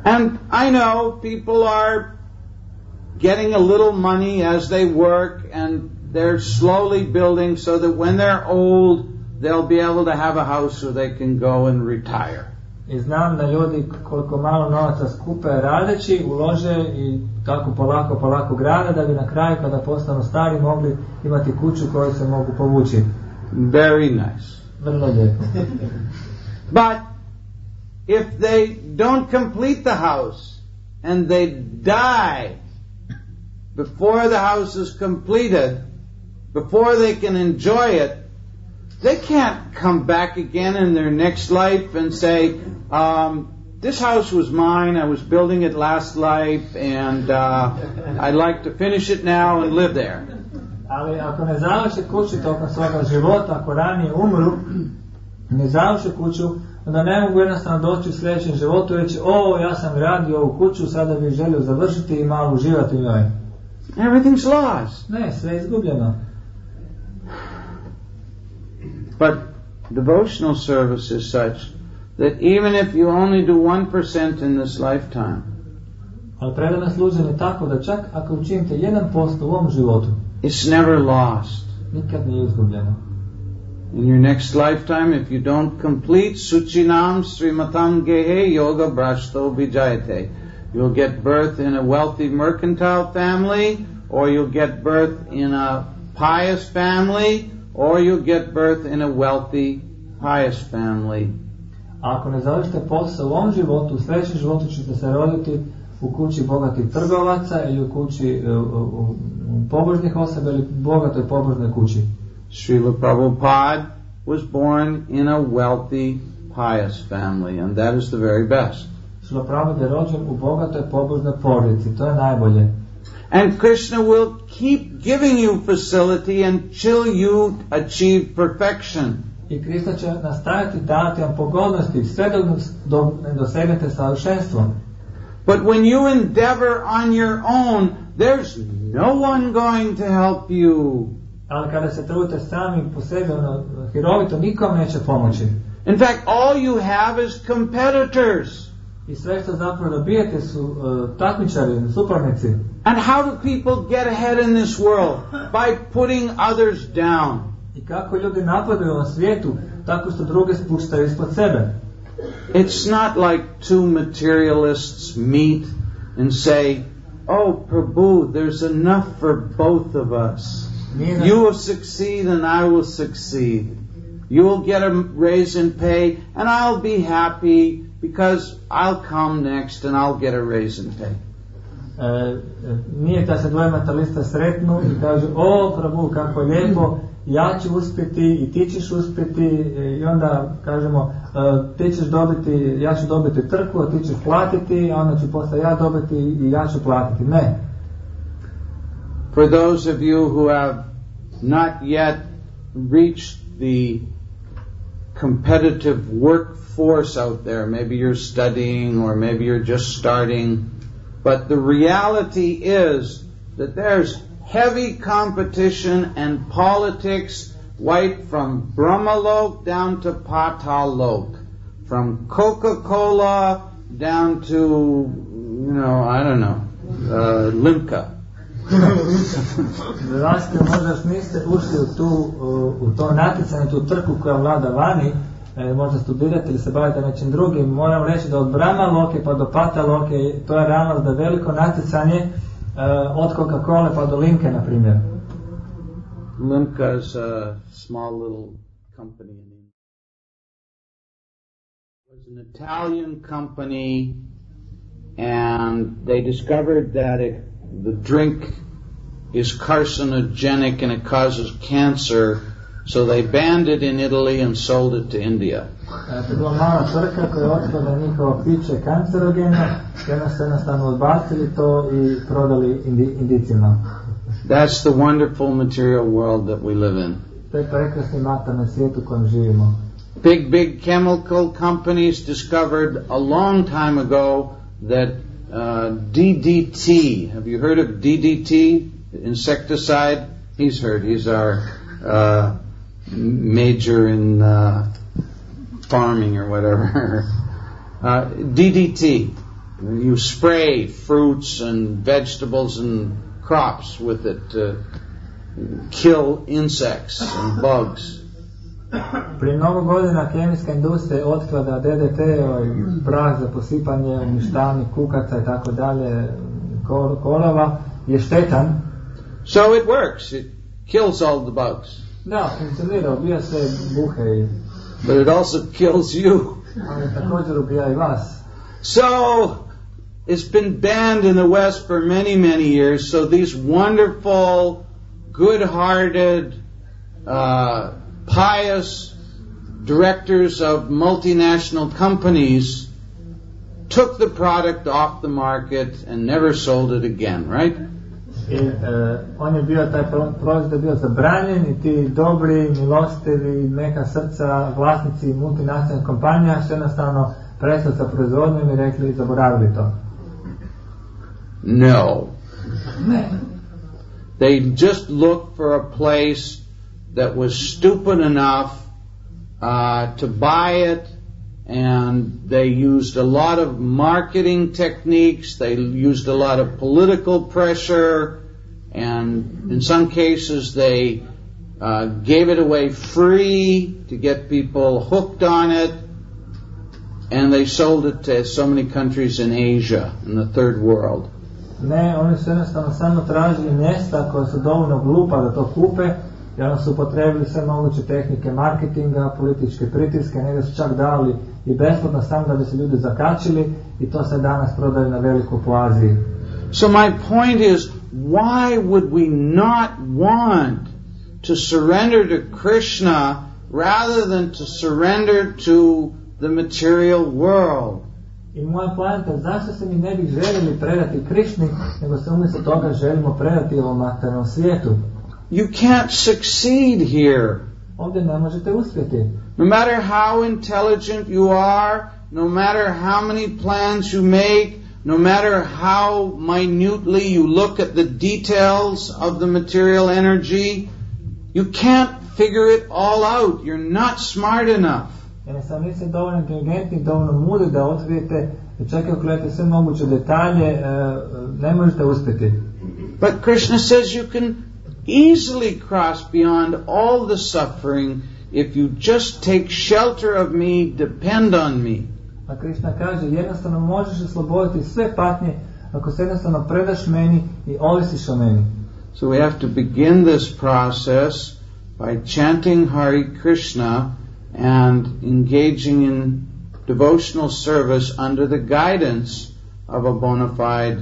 And I know people are getting a little money as they work, and they're slowly building so that when they're old, they'll be able to have a house where they can go and retire. I znam da ljudi koliko malo novaca skupe radeći, ulože i tako polako, polako grade da bi na kraju kada postanu stari mogli imati kuću koju se mogu povući. Very nice. Vrlo lijepo. But if they don't complete the house and they die before the house is completed, before they can enjoy it, they can't come back again in their next life and say, um, this house was mine, I was building it last life, and uh, I'd like to finish it now and live there. Ali ako ne završe kuću tokom svoga života, ako ranije umru, ne završe kuću, onda ne mogu jednostavno doći u sljedećem životu i reći, o, ja sam gradio ovu kuću, sada bih želio završiti i malo uživati u njoj. Everything's lost. Ne, sve je izgubljeno. But devotional service is such that even if you only do one percent in this lifetime, ali predano služenje je tako da čak ako učinite jedan posto u ovom životu, it's never lost. Nikad nije izgubljeno. In your next lifetime, if you don't complete Suchinam Srimatam Gehe Yoga Brashto Vijayate, you'll get birth in a wealthy mercantile family, or you'll get birth in a pious family, or you'll get birth in a wealthy, pious family. Ako ne završite posao u ovom životu, u sljedećem životu ćete se roditi u kući bogatih trgovaca ili u kući u, u, u pobožnih osoba ili bogatoj pobožnoj kući. Srila Prabhupada was born in a wealthy, pious family, and that is the very best. Srila Prabhupada je rođen u bogatoj pobožnoj porodici, to je najbolje. And Krishna will keep giving you facility until you achieve perfection. I Krishna će nastaviti davati vam pogodnosti sve dok ne dosegnete savršenstvo. But when you endeavor on your own, there's no one going to help you. Ali kada se trudite sami po sebi, ono, hirovito, nikom neće pomoći. In fact, all you have is competitors. I sve što zapravo dobijete su uh, takmičari, suparnici. And how do people get ahead in this world? By putting others down. I kako ljudi napadaju na svijetu, tako što druge spuštaju ispod sebe. It's not like two materialists meet and say, oh Prabhu, there's enough for both of us. You will succeed and I will succeed. You will get a raise in pay and I'll be happy because I'll come next and I'll get a raise in pay. E, nije da se dvoje materialista sretnu i kažu, o Prabhu, kako je lijepo, ja ću uspjeti i ti ćeš uspjeti, i onda kažemo, e, ti ćeš dobiti, ja ću dobiti trku, a ti ćeš platiti, a onda ću posle ja dobiti i ja ću platiti. Ne. For those of you who have not yet reached the competitive workforce out there, maybe you're studying or maybe you're just starting, but the reality is that there's heavy competition and politics right from Brahmalok down to Patalok, from Coca-Cola down to, you know, I don't know, uh, Limca. Vlasti možda niste ušli u, tu, u to natjecanje, tu trku koja vlada vani, e, možda studirate ili se bavite nečim drugim. Moram reći da od Brahma Loke pa do Pata Loke to je realnost, da veliko natjecanje e, od Coca-Cola pa do Limke, na primjer. Limca is a small little company. It was an Italian company and they discovered that it the drink is carcinogenic and it causes cancer, so they banned it in Italy and sold it to India. To je bila mala tvrtka koja je otkrila da njihovo piće kancerogeno, jedno se jednostavno odbacili to i prodali indi, Indicima. That's the wonderful material world that we live in. To je prekrasni materijalni svijet u kojem živimo. Big, big chemical companies discovered a long time ago that Uh, D D T. Have you heard of D D T? Insecticide? He's heard. He's our uh, major in uh, farming or whatever. uh, D D T. You spray fruits and vegetables and crops with it to kill insects and bugs. Prije mnogo godina kemijska industrija otkrila da D D T, prah za posipanje, uništavanje kukaca i tako dalje, korova, je štetan. So it works. It kills all the bugs. Da, funkcionira, ubija sve buhe. But it also kills you. Ali također ubija i vas. So it's been banned in the West for many, many years. So these wonderful, good-hearted, uh, pious directors of multinational companies took the product off the market and never sold it again, right? I uh, on je bio, taj proizvod bio zabranjen i ti dobri, milostivi, neka srca, vlasnici multinacionalnih kompanija što jednostavno prestali sa proizvodnjom i rekli zaboravili to. No. Ne. They just looked for a place that was stupid enough uh, to buy it, and they used a lot of marketing techniques, they used a lot of political pressure, and in some cases they uh, gave it away free to get people hooked on it, and they sold it to so many countries in Asia, in the third world. Ne, oni su jednostavno samo tražili mjesta koja su dovoljno glupa da to kupe, i onda su upotrebili sve moguće tehnike marketinga, političke pritiske, nego su čak dali i besplatno samo da bi se ljudi zakačili, i to se danas prodaju na veliko po Aziji. So my point is, why would we not want to surrender to Krishna rather than to surrender to the material world? I moja poanta je, zašto se mi ne bi željeli predati Krišni, nego se umjesto toga želimo predati ovom materijalnom svijetu? You can't succeed here. Ovdje ne možete uspjeti. No matter how intelligent you are, no matter how many plans you make, no matter how minutely you look at the details of the material energy, you can't figure it all out. You're not smart enough. Jednostavno niste dovoljno inteligentni, dovoljno mudri da otkrijete i čak i uklijete sve moguće detalje, ne možete uspjeti. But Krishna says you can easily cross beyond all the suffering if you just take shelter of me, depend on me. A Krishna kaže, jednostavno možeš osloboditi sve patnje ako se jednostavno predaš meni i ovisiš o meni. So we have to begin this process by chanting Hare Krishna and engaging in devotional service under the guidance of a bona fide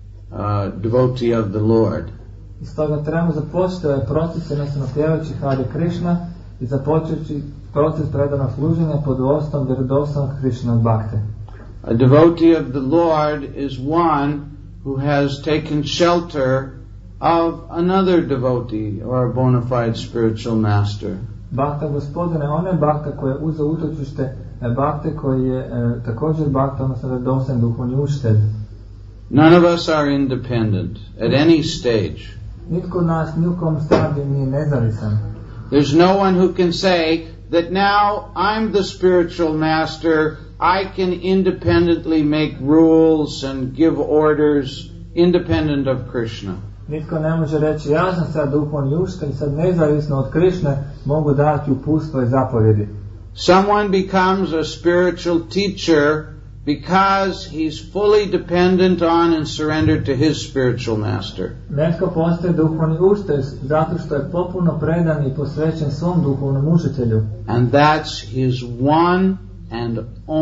uh, devotee of the Lord. I stoga trebamo započeti ovaj proces jednostavno pjevajući Hare Krishna i započeti proces predanog služenja pod vodstvom vjerodostojnog Krishna Bhakte. A devotee of the Lord is one who has taken shelter of another devotee or a bona fide spiritual master. Bhakta gospodine, on je Bhakta koji je uzeo utočište Bhakte koji je e, također Bhakta, odnosno vjerodostojan duhovni učitelj. None of us are independent at any stage. Nitko od nas ni u kom stadiju nije nezavisan. There's no one who can say that now I'm the spiritual master, I can independently make rules and give orders independent of Krishna. Nitko ne može reći, ja sam sad duhovni učitelj, sad nezavisno od Krišne mogu dati uputstvo i zapovjedi. Someone becomes a spiritual teacher because he's fully dependent on and surrendered to his spiritual master. Netko postaje duhovni učitelj zato što je potpuno predan i posvećen svom duhovnom učitelju. And that's his one and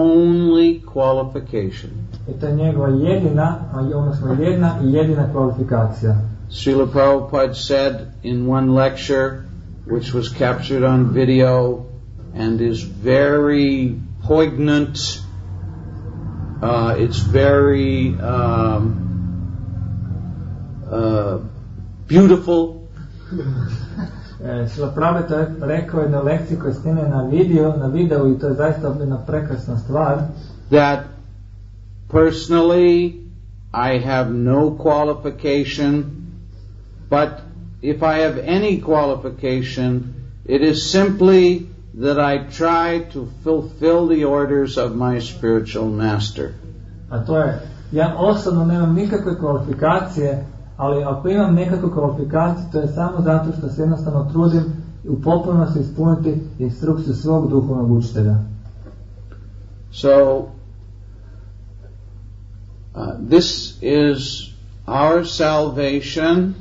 only qualification. I to je njegova jedina, odnosno jedna i jedina kvalifikacija. Srila Prabhupada said in one lecture, which was captured on video and is very poignant, uh, it's very um, uh, beautiful. Srila Prabhupada je rekao jednu lekciju koju snime na video, na video i to je zaista jedna prekrasna stvar. That personally I have no qualification, but if I have any qualification, it is simply that I try to fulfill the orders of my spiritual master. A to je, ja osobno nemam nikakve kvalifikacije, ali ako imam nekakvu kvalifikaciju, to je samo zato što se jednostavno trudim u potpunosti ispuniti instrukciju svog duhovnog učitelja. So, uh, this is our salvation,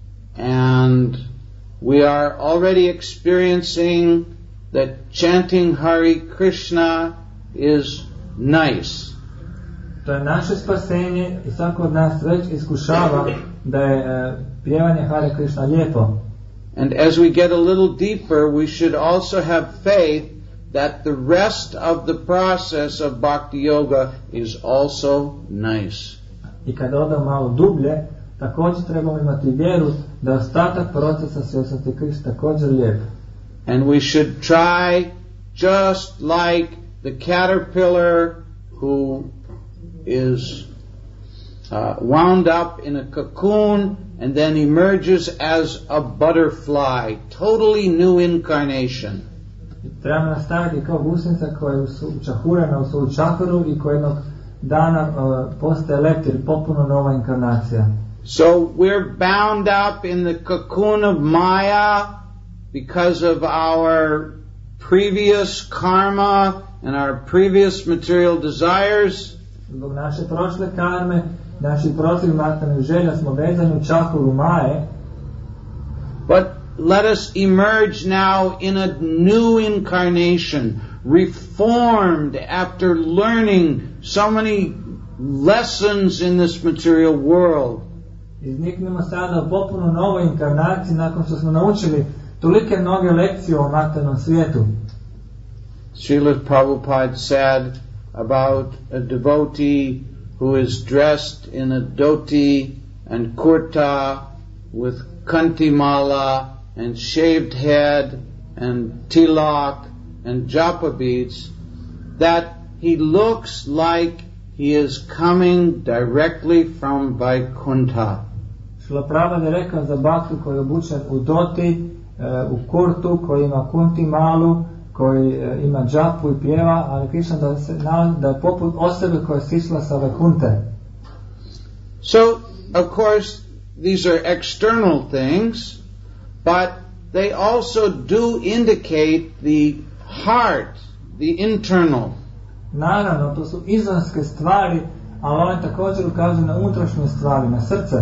and we are already experiencing that chanting Hare Krishna is nice. To je naše spasenje i svako od nas već iskušava da je uh, pjevanje Hare Krishna lijepo. And as we get a little deeper, we should also have faith that the rest of the process of Bhakti Yoga is also nice. I kad odemo malo dublje, također trebamo imati vjeru da ostatak procesa svjesnosti Krishna također lijep. And we should try, just like the caterpillar who is uh, wound up in a cocoon and then emerges as a butterfly, totally new incarnation. Trebamo nastaviti kao gusjenica koja je učahurena u svoju čakoru i koja jednog dana uh, postaje leptir, potpuno nova inkarnacija. So we're bound up in the cocoon of Maya because of our previous karma and our previous material desires. Zbog naše prošle karme, naših prošlih materijalnih želja smo vezani u čakoru Maje. But let us emerge now in a new incarnation, reformed after learning so many lessons in this material world. Izniknemo sada u potpuno novoj inkarnaciji nakon što smo naučili tolike mnoge lekcije o materijalnom svijetu. Srila Prabhupada said about a devotee who is dressed in a dhoti and kurta with kantimala and shaved head and tilak and japa beads, that he looks like he is coming directly from Vaikuntha. Srila Prabhupada je rekao za bhaktu koji je obučen u dhoti, u kurtu, koji ima kuntimalu, koji ima džapu i pjeva, ali Krishna da se nalazi da je poput osobe koja je sišla sa Vaikunthe. So, of course, these are external things, but they also do indicate the heart, the internal. Naravno, to su izvanjske stvari, ali one također ukazuju na unutrašnje stvari, na srce.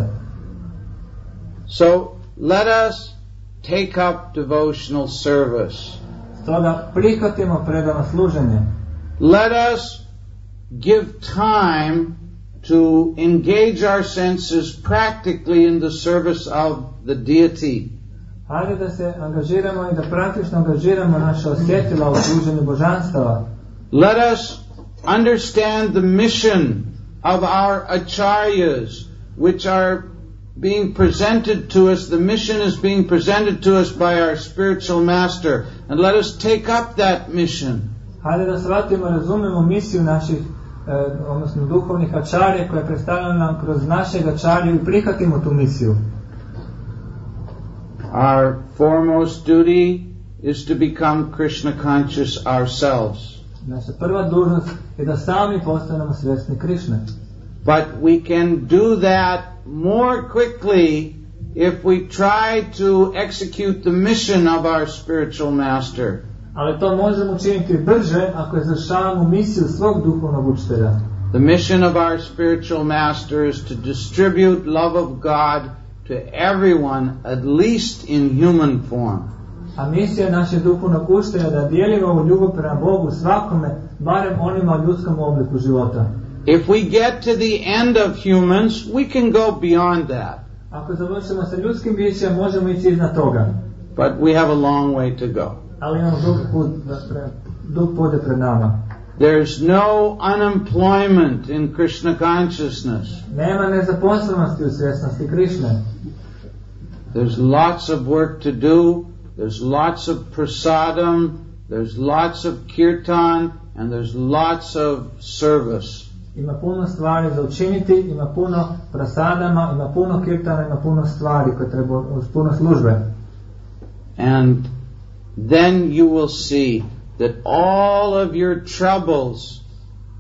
So, let us take up devotional service. Stoga prihvatimo predano služenje. Let us give time to engage our senses practically in the service of the deity. Hajde da se angažiramo i da praktično angažiramo naše osjetila u služenju božanstava. Let us understand the mission of our acharyas, which are being presented to us. The mission is being presented to us by our spiritual master, and let us take up that mission. Hajde da shvatimo i razumemo misiju naših, eh, odnosno duhovnih ačarija koja je predstavljena nam kroz našeg ačariju i prihvatimo tu misiju. Our foremost duty is to become Krishna conscious ourselves. Naša prva dužnost je da sami postanemo svjesni Krišne. But we can do that more quickly if we try to execute the mission of our spiritual master. Ali to možemo učiniti brže ako izvršavamo misiju svog duhovnog učitelja. The mission of our spiritual master is to distribute love of God to everyone, at least in human form. A misija našeg duhovnog učitelja da dijelimo ovu ljubav prema Bogu svakome, barem onima u ljudskom obliku života. If we get to the end of humans, we can go beyond that. Ako završimo sa ljudskim bićem, možemo ići iznad toga. But we have a long way to go. Ali imamo dug put, dug put pred nama. There's no unemployment in Krishna consciousness. Nema nezaposlenosti u svjesnosti Krišne. There's lots of work to do. There's lots of prasadam. There's lots of kirtan. And there's lots of service. Ima puno stvari za učiniti, ima puno prasadama, ima puno kirtana, ima puno stvari koje treba uz puno službe. And then you will see that all of your troubles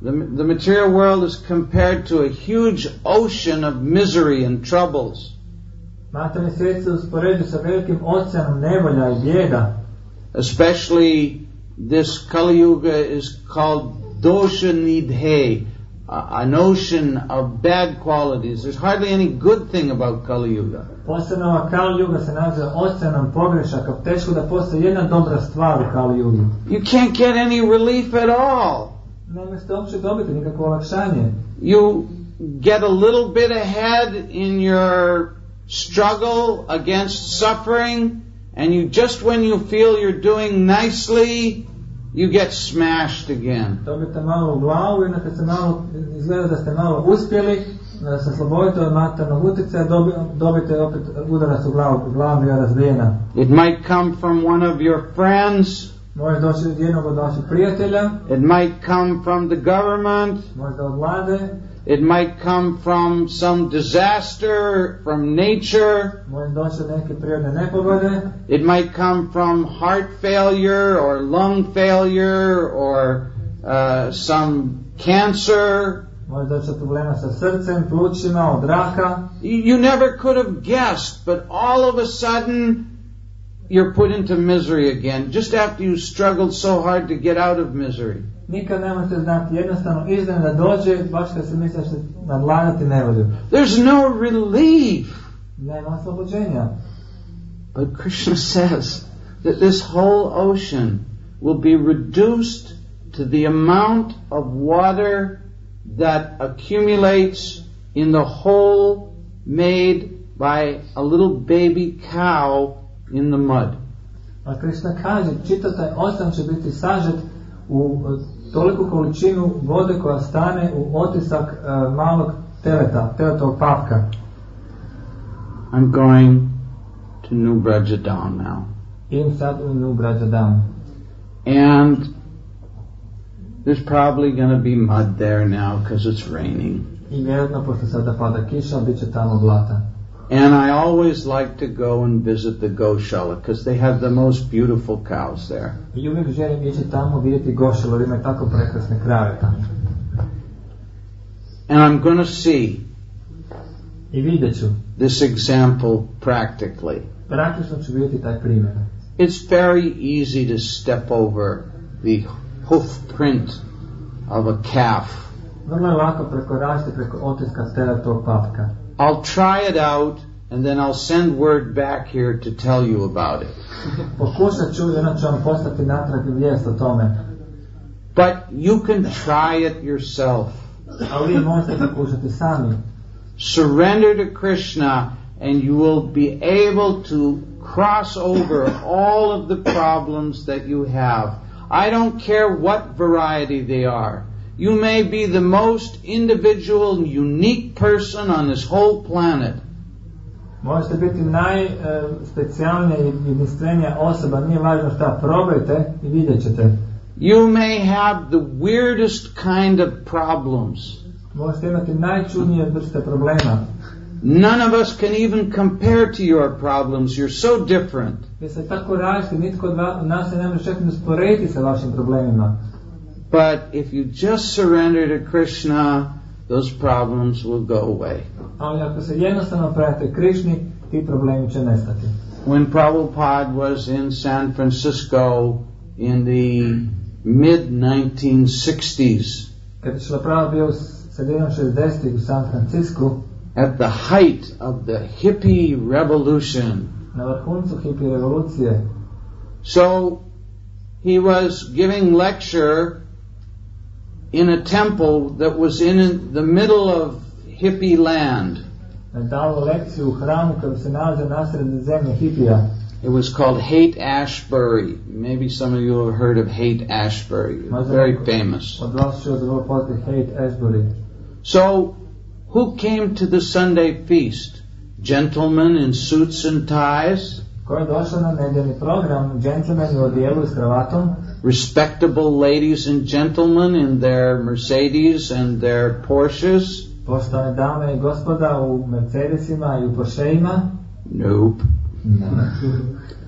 The, the material world is compared to a huge ocean of misery and troubles. Materijalni svijet se uspoređuje sa velikim oceanom nevolja i bijeda. Especially this Kali Yuga is called Dosha Nidhe, an ocean of bad qualities. There's hardly any good thing about Kali Yuga. Posebno ova Kali Yuga se naziva oceanom pogrešaka. Teško da postoji jedna dobra stvar u Kali Yugi. You can't get any relief at all. Ne možete uopće dobiti nikakvo olakšanje. You get a little bit ahead in your struggle against suffering, and you just when you feel you're doing nicely, you get smashed again. Dobite malo u glavu i onda kad se malo izgleda da ste malo uspjeli, da se slobodite od materijalnog utjecaja, dobite opet udarac u glavu, glava bi razbijena. It might come from one of your friends. Može doći od jednog od vaših prijatelja. It might come from the government. Možda od vlade. It might come from some disaster, from nature. Može doći od neke prirodne nepogode. It might come from heart failure or lung failure or uh, some cancer. Može doći od problema sa srcem, plućima, od raka. You never could have guessed, but all of a sudden you're put into misery again, just after you struggled so hard to get out of misery. Nikad ne možete znati, jednostavno izdan da dođe, baš kad se misliš nadladati nevolju. There's no relief. Nema oslobođenja. But Krishna says that this whole ocean will be reduced to the amount of water that accumulates in the hole made by a little baby cow in the mud. A Krishna kaže, čitav taj ocean će biti sažet u toliku količinu vode koja stane u otisak uh, malog teleta, teletovog papka. I'm going to New Brajadam now. Idem sad u New Brajadam. And there's probably going to be mud there now because it's raining. I vjerojatno, pošto sada pada kiša, bit će tamo blata. And I always like to go and visit the Goshala because they have the most beautiful cows there. I uvijek želim ići tamo vidjeti Goshalu, jer ima tako prekrasne krave tamo. And I'm going to see I vidjet ću. This example practically. Praktično ću vidjeti taj primjer. It's very easy to step over the hoof print of a calf. Vrlo je lako prekoračiti preko otiska teletog papka. I'll try it out and then I'll send word back here to tell you about it. Pokušat ću i onda ću vam poslati natrag vijest o tome. But you can try it yourself. Ali vi možete pokušati sami. Surrender to Krishna and you will be able to cross over all of the problems that you have. I don't care what variety they are. You may be the most individual, unique person on this whole planet. Možete biti najspecijalnija i jedinstvenija osoba, nije važno šta, probajte i vidjet ćete. You may have the weirdest kind of problems. Možete imati najčudnije vrste problema. None of us can even compare to your problems. You're so different. Vi ste tako različiti, nitko od nas se ne može čak ni usporediti sa vašim problemima. But if you just surrender to Krishna, those problems will go away. Ali ako se jednostavno predate Krišni, ti problemi će nestati. When Prabhupada was in San Francisco in the mid nineteen sixties, kad je Šrila Prabhupada bio u sredinom šezdesetih u San Francisku, at the height of the hippie revolution, na vrhuncu hippie revolucije, so he was giving lecture in a temple that was in the middle of hippie land. Dao lekciju u hramu koji se nalazi nasred zemlje hipija. It was called Haight Ashbury. Maybe some of you have heard of Haight Ashbury. It's very famous. Od vas čuo za vrlo poznati Haight Ashbury. So, who came to the Sunday feast? Gentlemen in suits and ties? Ko je došao na nedeljni program? Džentlmeni u odijelu i s kravatom. Respectable ladies and gentlemen in their Mercedes and their Porsches? Poštovane dame i gospoda u Mercedesima i u Porscheima? Nope. No.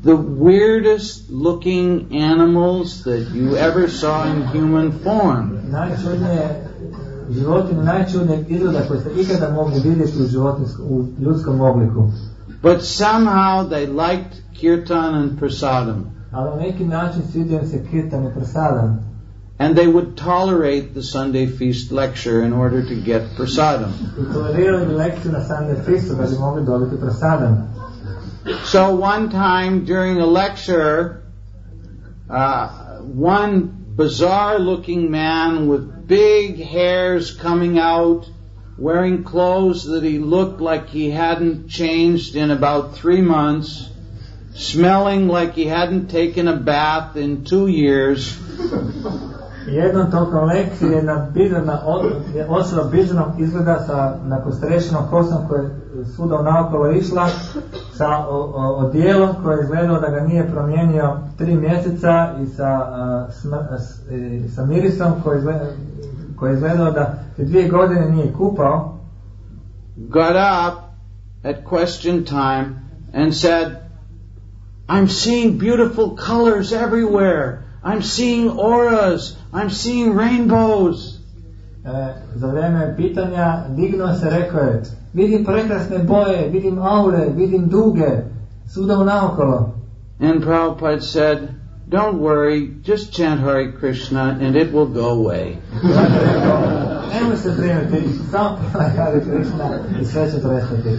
the weirdest looking animals that you ever saw in human form. Najčudnije životinje, najčudnijeg izgleda koje ste ikada mogli vidjeti u, u ljudskom obliku. But somehow they liked kirtan and prasadam. Ali na neki način svidio im se kirtan i prasadam. And they would tolerate the Sunday feast lecture in order to get prasadam. I tolerirali bi lekciju na Sunday feastu da bi mogli dobiti prasadam. So one time during a lecture, uh, one bizarre looking man with big hairs coming out, wearing clothes that he looked like he hadn't changed in about three months, smelling like he hadn't taken a bath in two years. Jednom tokom lekcije jedna bizarna osoba bizarnog izgleda sa nakostrešenom kosom koja je svuda naokolo išla, sa o, o, odijelom koje je izgledalo da ga nije promijenio tri mjeseca i sa, a, sm, a, s, i, sa mirisom koji izgleda, koje je izgledalo da se dvije godine nije kupao. Got up at question time and said, I'm seeing beautiful colors everywhere. I'm seeing auras. I'm seeing rainbows. E, za vrijeme pitanja dignuo se, rekao je, vidim prekrasne boje, vidim aure, vidim duge, svuda naokolo. And Prabhupada said, don't worry, just chant Hare Krishna and it will go away. Nemoj se brinuti, samo pjevaj Hare Krishna i sve će prestati.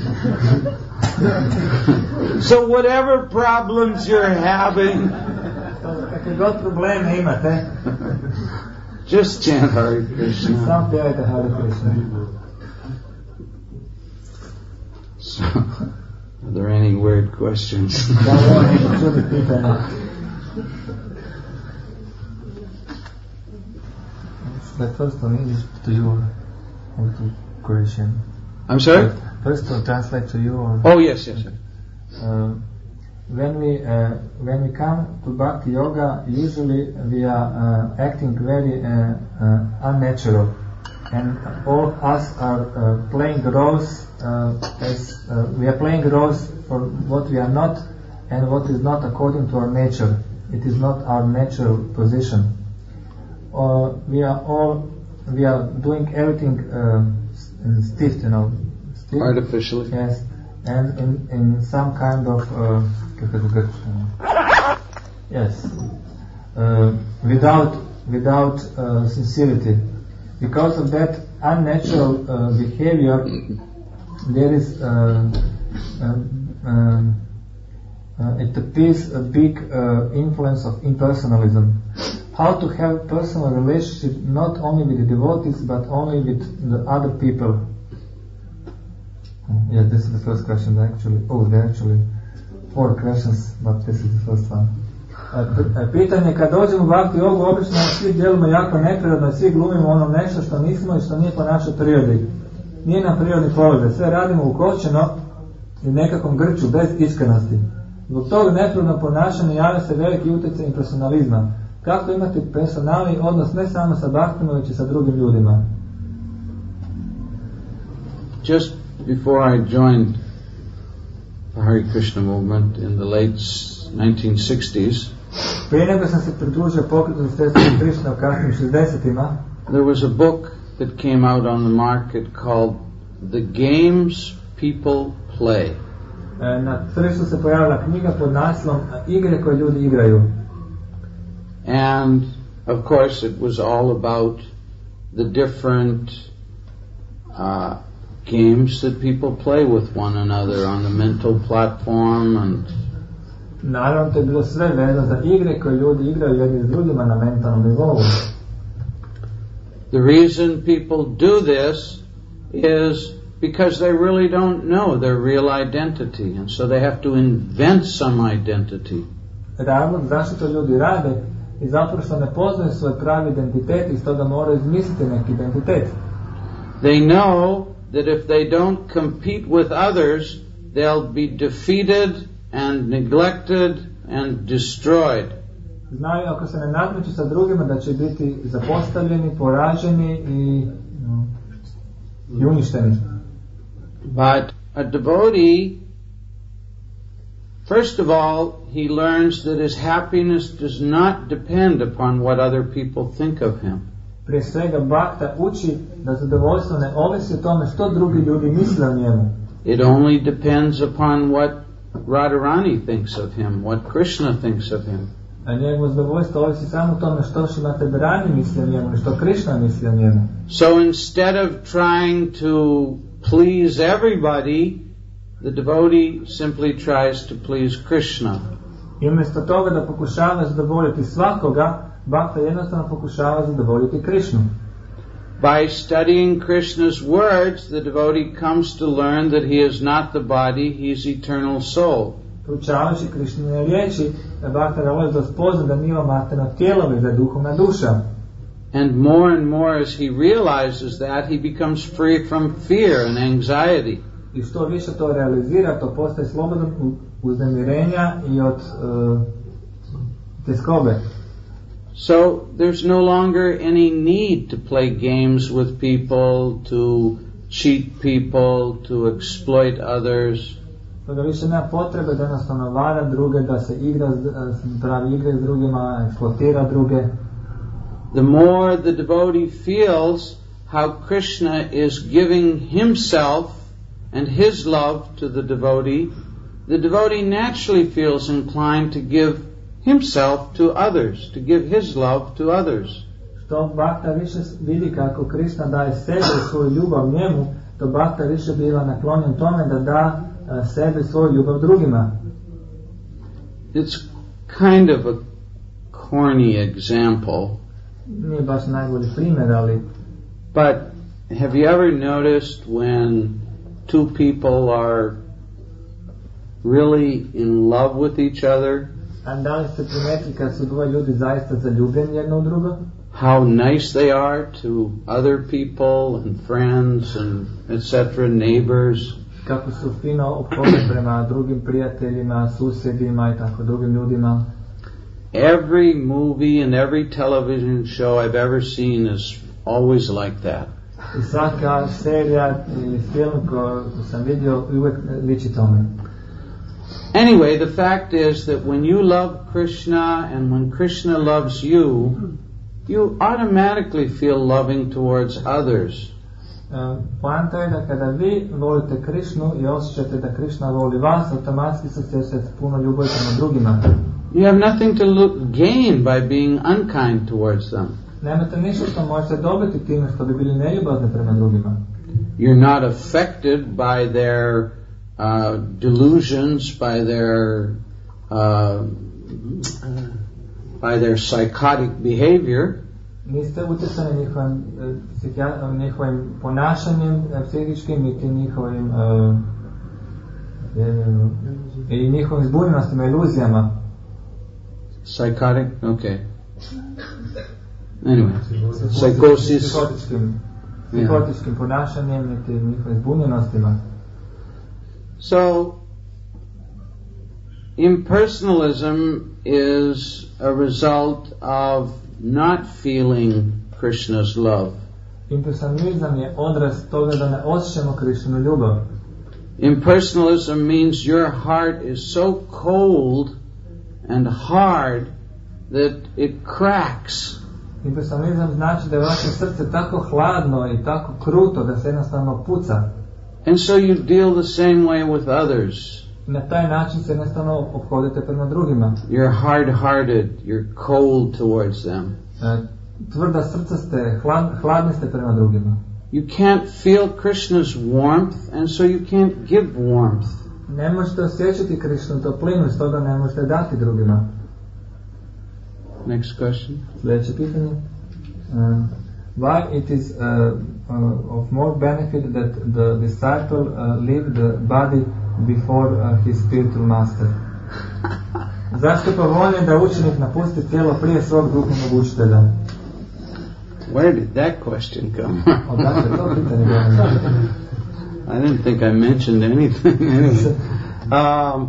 So whatever problems you're having, kakve god probleme imate, just chant Hare Krishna. Samo pjevajte Hare Krishna. So, are there any weird questions? Da li ovo neki čudi pitanja? But first on English to you or to Croatian? I'm sorry? First to translate to you or? Oh yes, yes, yes. Uh, when we uh, when we come to Bhakti Yoga, usually we are uh, acting very uh, uh, unnatural, and all us are uh, playing roles uh, as uh, we are playing roles for what we are not and what is not according to our nature. It is not our natural position. Uh, we are all we are doing everything uh, stiff, you know, stiff. Artificially. Yes, and in in some kind of uh, yes, uh, without without uh, sincerity. Because of that unnatural uh, behavior, there is uh, uh, um, uh, it appears a big uh, influence of impersonalism. How to have personal relationship not only with the devotees but only with the other people. Yeah, this is the first question actually. Oh, there are actually four questions, but this is the first one. Pitanje, kad dođemo u Bhakti Yogu, obično svi djelujemo jako neprirodno i svi glumimo ono nešto što nismo i što nije po našoj prirodi. Nije nam prirodni položaj, sve radimo ukočeno i nekakvom grču, bez iskrenosti. Zbog tog neprirodnog ponašanja javlja se veliki utjecaj impersonalizma. Kako imati personalni odnos ne samo sa bhaktima, već i sa drugim ljudima? Just before I joined the Hare Krishna movement in the late nineteen sixties, prije nego sam se pridružio pokretu za sredstvo Krishna u kasnim šezdesetima, there was a book that came out on the market called The Games People Play. Na tržištu se pojavila knjiga pod naslovom Igre koje ljudi igraju. And of course it was all about the different uh, games that people play with one another on the mental platform and naravno to je bilo sve vezano za igre koje ljudi igraju jedni s drugima na mentalnom nivou. The reason people do this is because they really don't know their real identity, and so they have to invent some identity. Razlog zašto to ljudi rade i zato što ne poznaju svoj pravi identitet i stoga moraju izmisliti neki identitet. They know that if they don't compete with others, they'll be defeated and neglected and destroyed. Znaju ako se ne nadmeću sa drugima da će biti zapostavljeni, poraženi i, i uništeni. But a devotee First of all, he learns that his happiness does not depend upon what other people think of him. Prije svega Bhakta uči da zadovoljstvo ne ovisi o tome što drugi ljudi misle o njemu. It only depends upon what Radharani thinks of him, what Krishna thinks of him. A njegovo zadovoljstvo ovisi samo o tome što Šrimati Radharani misli o njemu i što Krishna misli o njemu. So instead of trying to please everybody, the devotee simply tries to please Krishna. I umjesto toga da pokušava zadovoljiti svakoga, Bhakta jednostavno pokušava zadovoljiti Krishnu. By studying Krishna's words, the devotee comes to learn that he is not the body, he is eternal soul. Proučavajući Krishnine riječi, Bhakta dolazi do spoznaje da nije materijalno tijelo, već da je duhovna duša. And more and more as he realizes that, he becomes free from fear and anxiety. I što više to realizira, to postaje slobodan od uznemirenja i od uh, tjeskobe. So there's no longer any need to play games with people, to cheat people, to exploit others. Toga više nema potrebe da jednostavno vara druge, da se igra, pravi igre s drugima, eksploatira druge. The more the devotee feels how Krishna is giving himself and his love to the devotee, the devotee naturally feels inclined to give himself to others, to give his love to others. Što Bhakta više vidi kako Krishna daje sebe i svoju ljubav njemu, to Bhakta više biva naklonjen tome da da sebe i svoju ljubav drugima. It's kind of a corny example. Nije baš najbolji primjer, ali but have you ever noticed when two people are really in love with each other? A da li ste primijetili kad su dvoje ljudi zaista zaljubljeni jedno u drugo? How nice they are to other people and friends and et cetera, neighbors. Kako su fino ophode prema drugim prijateljima, susjedima i tako drugim ljudima. Every movie and every television show I've ever seen is always like that. I svaka serija ili film koju sam vidio uvijek liči tome. Anyway, the fact is that when you love Krishna and when Krishna loves you, you automatically feel loving towards others. Uh, poanta je da kada vi volite Krishnu i osjećate da Krishna voli vas, automatski se osjećate puno ljubavi prema drugima. You have nothing to look, gain by being unkind towards them. Nemate ništa što možete dobiti time što bi bili neljubazni prema drugima. You're not affected by their uh, delusions, by their uh, by their psychotic behavior. Niste utjecani njihovim, uh, njihovim ponašanjem uh, psihičkim, niti njihovim uh, i njihovim zbunjenostima, iluzijama. Psychotic? Okay. Anyway, psychosis. Psihotičkim, psihotičkim ponašanjem, niti njihovim zbunjenostima. So, impersonalism is a result of not feeling Krishna's love. Impersonalizam je odraz toga da ne osjećamo Krishnu ljubav. Impersonalism means your heart is so cold and hard that it cracks. Impersonalizam znači da je vaše srce tako hladno i tako kruto da se jednostavno puca. And so you deal the same way with others. Na taj način se jednostavno ophodite prema drugima. You're hard-hearted, you're cold towards them. E, tvrda srca ste, hlad, hladni ste prema drugima. You can't feel Krishna's warmth, and so you can't give warmth. Ne možete osjećati Krishnu toplinu, s toga ne možete dati drugima. Next question. Sljedeće pitanje. Uh, why it is uh, uh, of more benefit that the disciple uh, leave the body before uh, his spiritual master? Zašto je povoljnije da učenik napusti tijelo prije svog duhovnog učitelja? Where did that question come from? Odakle to pitanje? I didn't think I mentioned anything. um,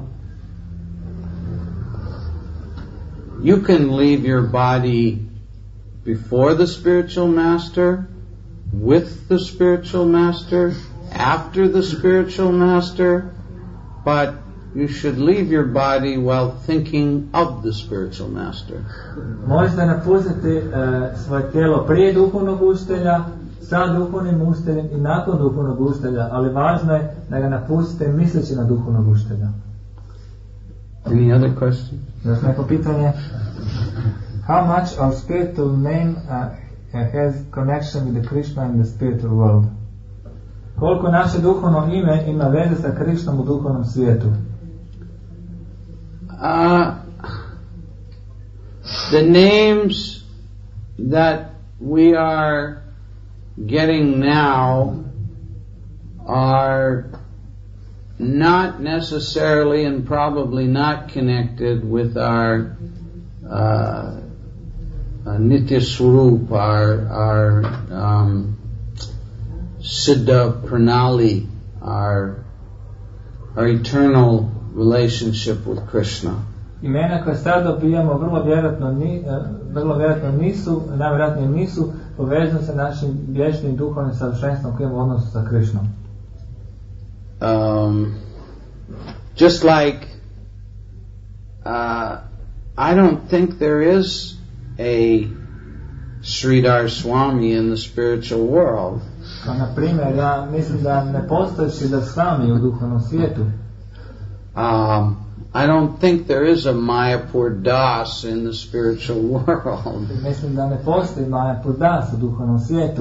you can leave your body before the spiritual master, with the spiritual master, after the spiritual master, but you should leave your body while thinking of the spiritual master. Možete napustiti uh, svoje tijelo prije duhovnog učitelja, sa duhovnim učiteljem i nakon duhovnog učitelja, ali važno je da ga napustite misleći na duhovnog učitelja. Any other question? Još neko pitanje? How much our spiritual name uh, has connection with the Krishna and the spiritual world? Koliko naše duhovno ime ima veze sa Krišnom u duhovnom svijetu? Uh, the names that we are getting now are not necessarily and probably not connected with our uh, uh, Nitya Swarup, our, our um, Siddha Pranali, our, our eternal relationship with Krishna. Imena koje sad dobijamo vrlo vjerojatno, ni, vrlo vjerojatno nisu, najvjerojatnije nisu povezane sa našim vječnim duhovnim savršenstvom koji imamo u odnosu sa Krišnom. Um, just like uh, I don't think there is a Sridhar Swami in the spiritual world. Kao na primjer, ja mislim da ne postoji Sridhar Swami u duhovnom svijetu. Um, I don't think there is a Mayapur Das in the spiritual world. Mislim da ne postoji Mayapur Das u duhovnom svijetu.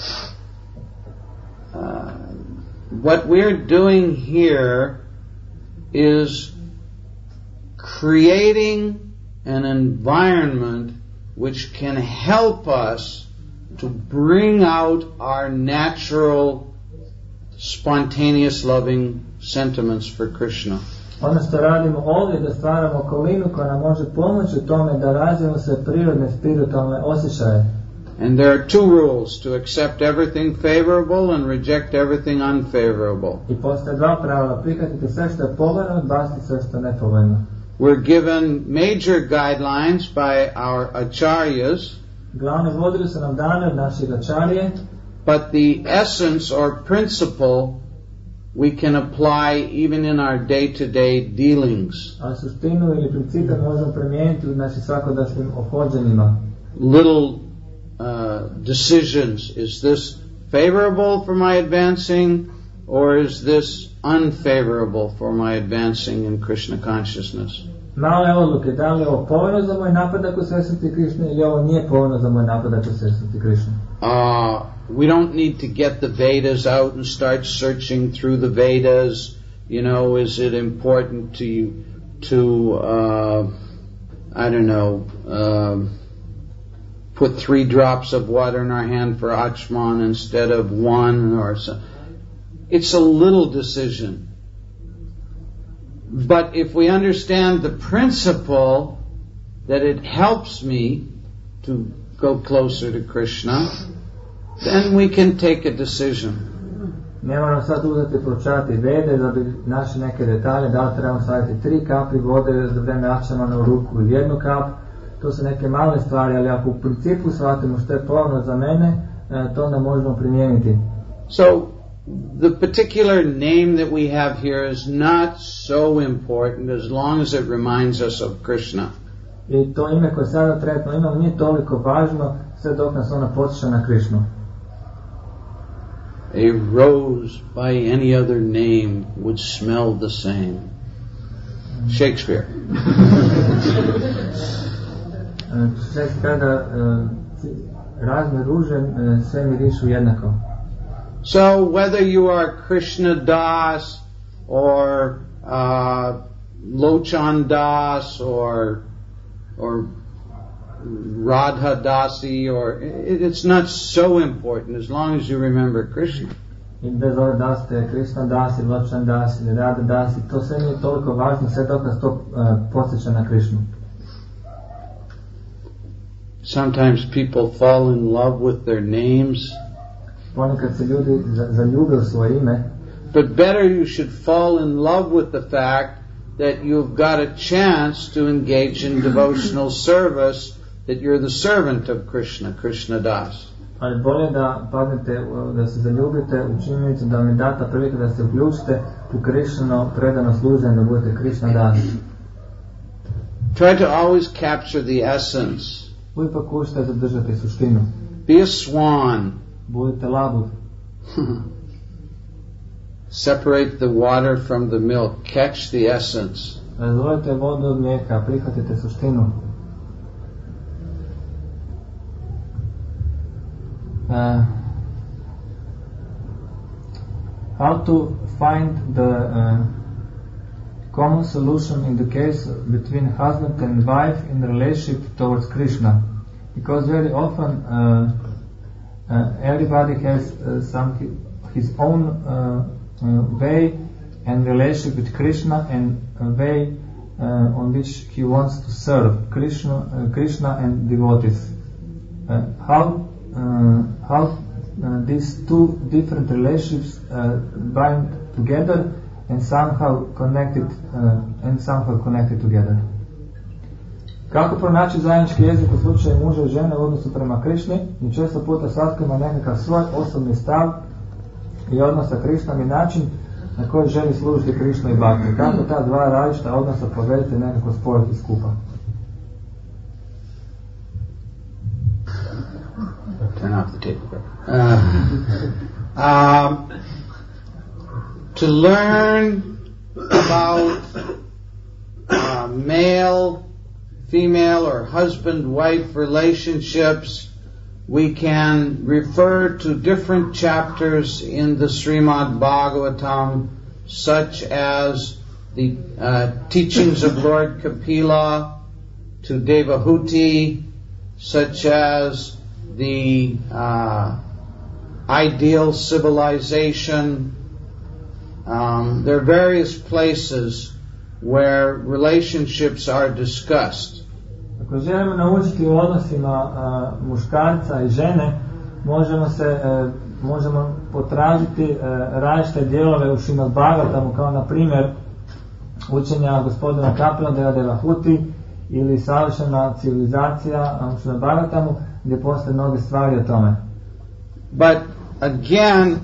Uh, what we're doing here is creating an environment which can help us to bring out our natural, spontaneous, loving sentiments for Krishna. Ono što radimo ovdje da stvaramo okolinu koja nam može pomoći u tome da razvijemo sve prirodne spiritualne osjećaje. And there are two rules: to accept everything favorable and reject everything unfavorable. I postoje dva pravila: prihvatiti sve što je povoljno, odbaciti sve što je nepovoljno. We're given major guidelines by our acharyas. Glavne vodilje su nam dane od naših acharije. But the essence or principle we can apply even in our day-to-day dealings. A suštinu ili principe možemo primijeniti u našim svakodnevnim ophođenjima. Little uh, decisions. Is this favorable for my advancing, or is this unfavorable for my advancing in Krishna consciousness? Male odluke, da li je ovo povoljno za moj napredak u svjesnosti Krišne ili ovo nije povoljno za moj napredak u svjesnosti Krišne. Uh, we don't need to get the Vedas out and start searching through the Vedas. You know, is it important to you to, uh, I don't know, um, put three drops of water in our hand for Achman instead of one or so. It's a little decision. But if we understand the principle that it helps me to go closer to Krishna, then we can take a decision. Ne moramo sad uzeti proučavati vede da bi našli neke detalje, da li trebamo staviti tri kapi vode za vrijeme Achmana u ruku ili jednu kap. To su neke male stvari, ali ako u principu shvatimo što je povoljno za mene, to onda možemo primijeniti. So, the particular name that we have here is not so important as long as it reminds us of Krishna. I to ime koje sada trenutno imamo nije toliko važno sve dok nas ona podsjeća na Krišnu. A rose by any other name would smell the same. Shakespeare. Shakespeare da razne ruže sve mirišu jednako. So whether you are Krishna Das or uh, Lochan Das or or Radha Dasi, or it, it's not so important as long as you remember Krishna. I bez ove da ste Krishna Dasi, Lochan Dasi, Radha Dasi, to sve nije toliko važno, sve dok nas to uh, podsjeća na Krishnu. Sometimes people fall in love with their names. Ponekad se ljudi zaljube u svoje ime. But better you should fall in love with the fact that you've got a chance to engage in devotional service, that you're the servant of Krishna, Krishna Das. Ali bolje da padnete, da se zaljubite u činjenicu da vam je data prilika da se uključite u Krišno predano služenje, da budete Krišna dasi. Try to always capture the essence. Uvijek pokušajte zadržati suštinu. Be a swan. Budite labud. Separate the water from the milk. Catch the essence. Razdvojite vodu od mlijeka, prihvatite suštinu. Uh, how to find the uh, common solution in the case between husband and wife in relationship towards Krishna, because very often uh, uh, everybody has uh, some his own uh, uh, way and relationship with Krishna and a way uh, on which he wants to serve Krishna, uh, Krishna and devotees. Uh, how uh, how uh, these two different relationships uh, bind together and somehow connected uh, and somehow connected together. Kako pronaći zajednički jezik u slučaju muža i žene u odnosu prema Krišni? I često puta svatko ima nekakav svoj osobni stav i odnos sa Krišnom i način na koji želi služiti Krišnu i Bhakti. Kako ta dva različita odnosa povezati nekako spojiti skupa? Turn off the tape. Uh, um, to learn about uh, male, female, or husband-wife relationships, we can refer to different chapters in the Srimad Bhagavatam, such as the uh, teachings of Lord Kapila to Devahuti, such as the uh, ideal civilization. Um, there are various places where relationships are discussed. Ako želimo naučiti u odnosima uh, muškarca i žene, možemo se uh, možemo potražiti uh, različite dijelove u Srimad Bhagavatamu, kao na primjer učenja gospodina Kapila Devahuti ili savršena civilizacija u Srimad Bhagavatamu, gdje postoje mnoge stvari o tome. But again,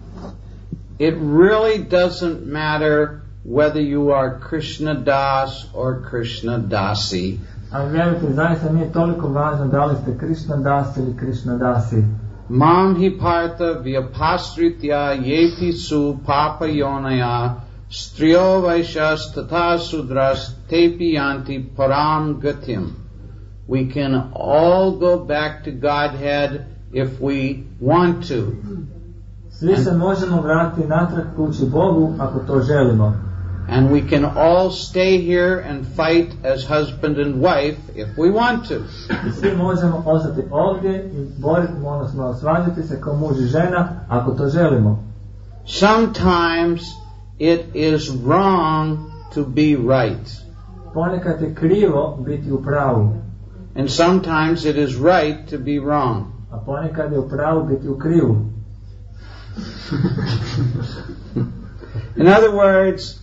it really doesn't matter whether you are Krishna Das or Krishna Dasi. Ali vjerujte, zaista nije toliko važno da li ste Krishna Das ili Krishna Dasi. Mam hi partha vyapastritya yepi su papa yonaya striyo vaishas tata sudras tepi yanti param gatim. We can all go back to Godhead if we want to. Svi se možemo vratiti natrag kući Bogu ako to želimo. And we can all stay here and fight as husband and wife if we want to. I svi možemo ostati ovdje i boriti, odnosno svađati se kao muž i žena ako to želimo. Sometimes it is wrong to be right. Ponekad je krivo biti u pravu. And sometimes it is right to be wrong. A ponekad je u pravu biti u krivu. In other words,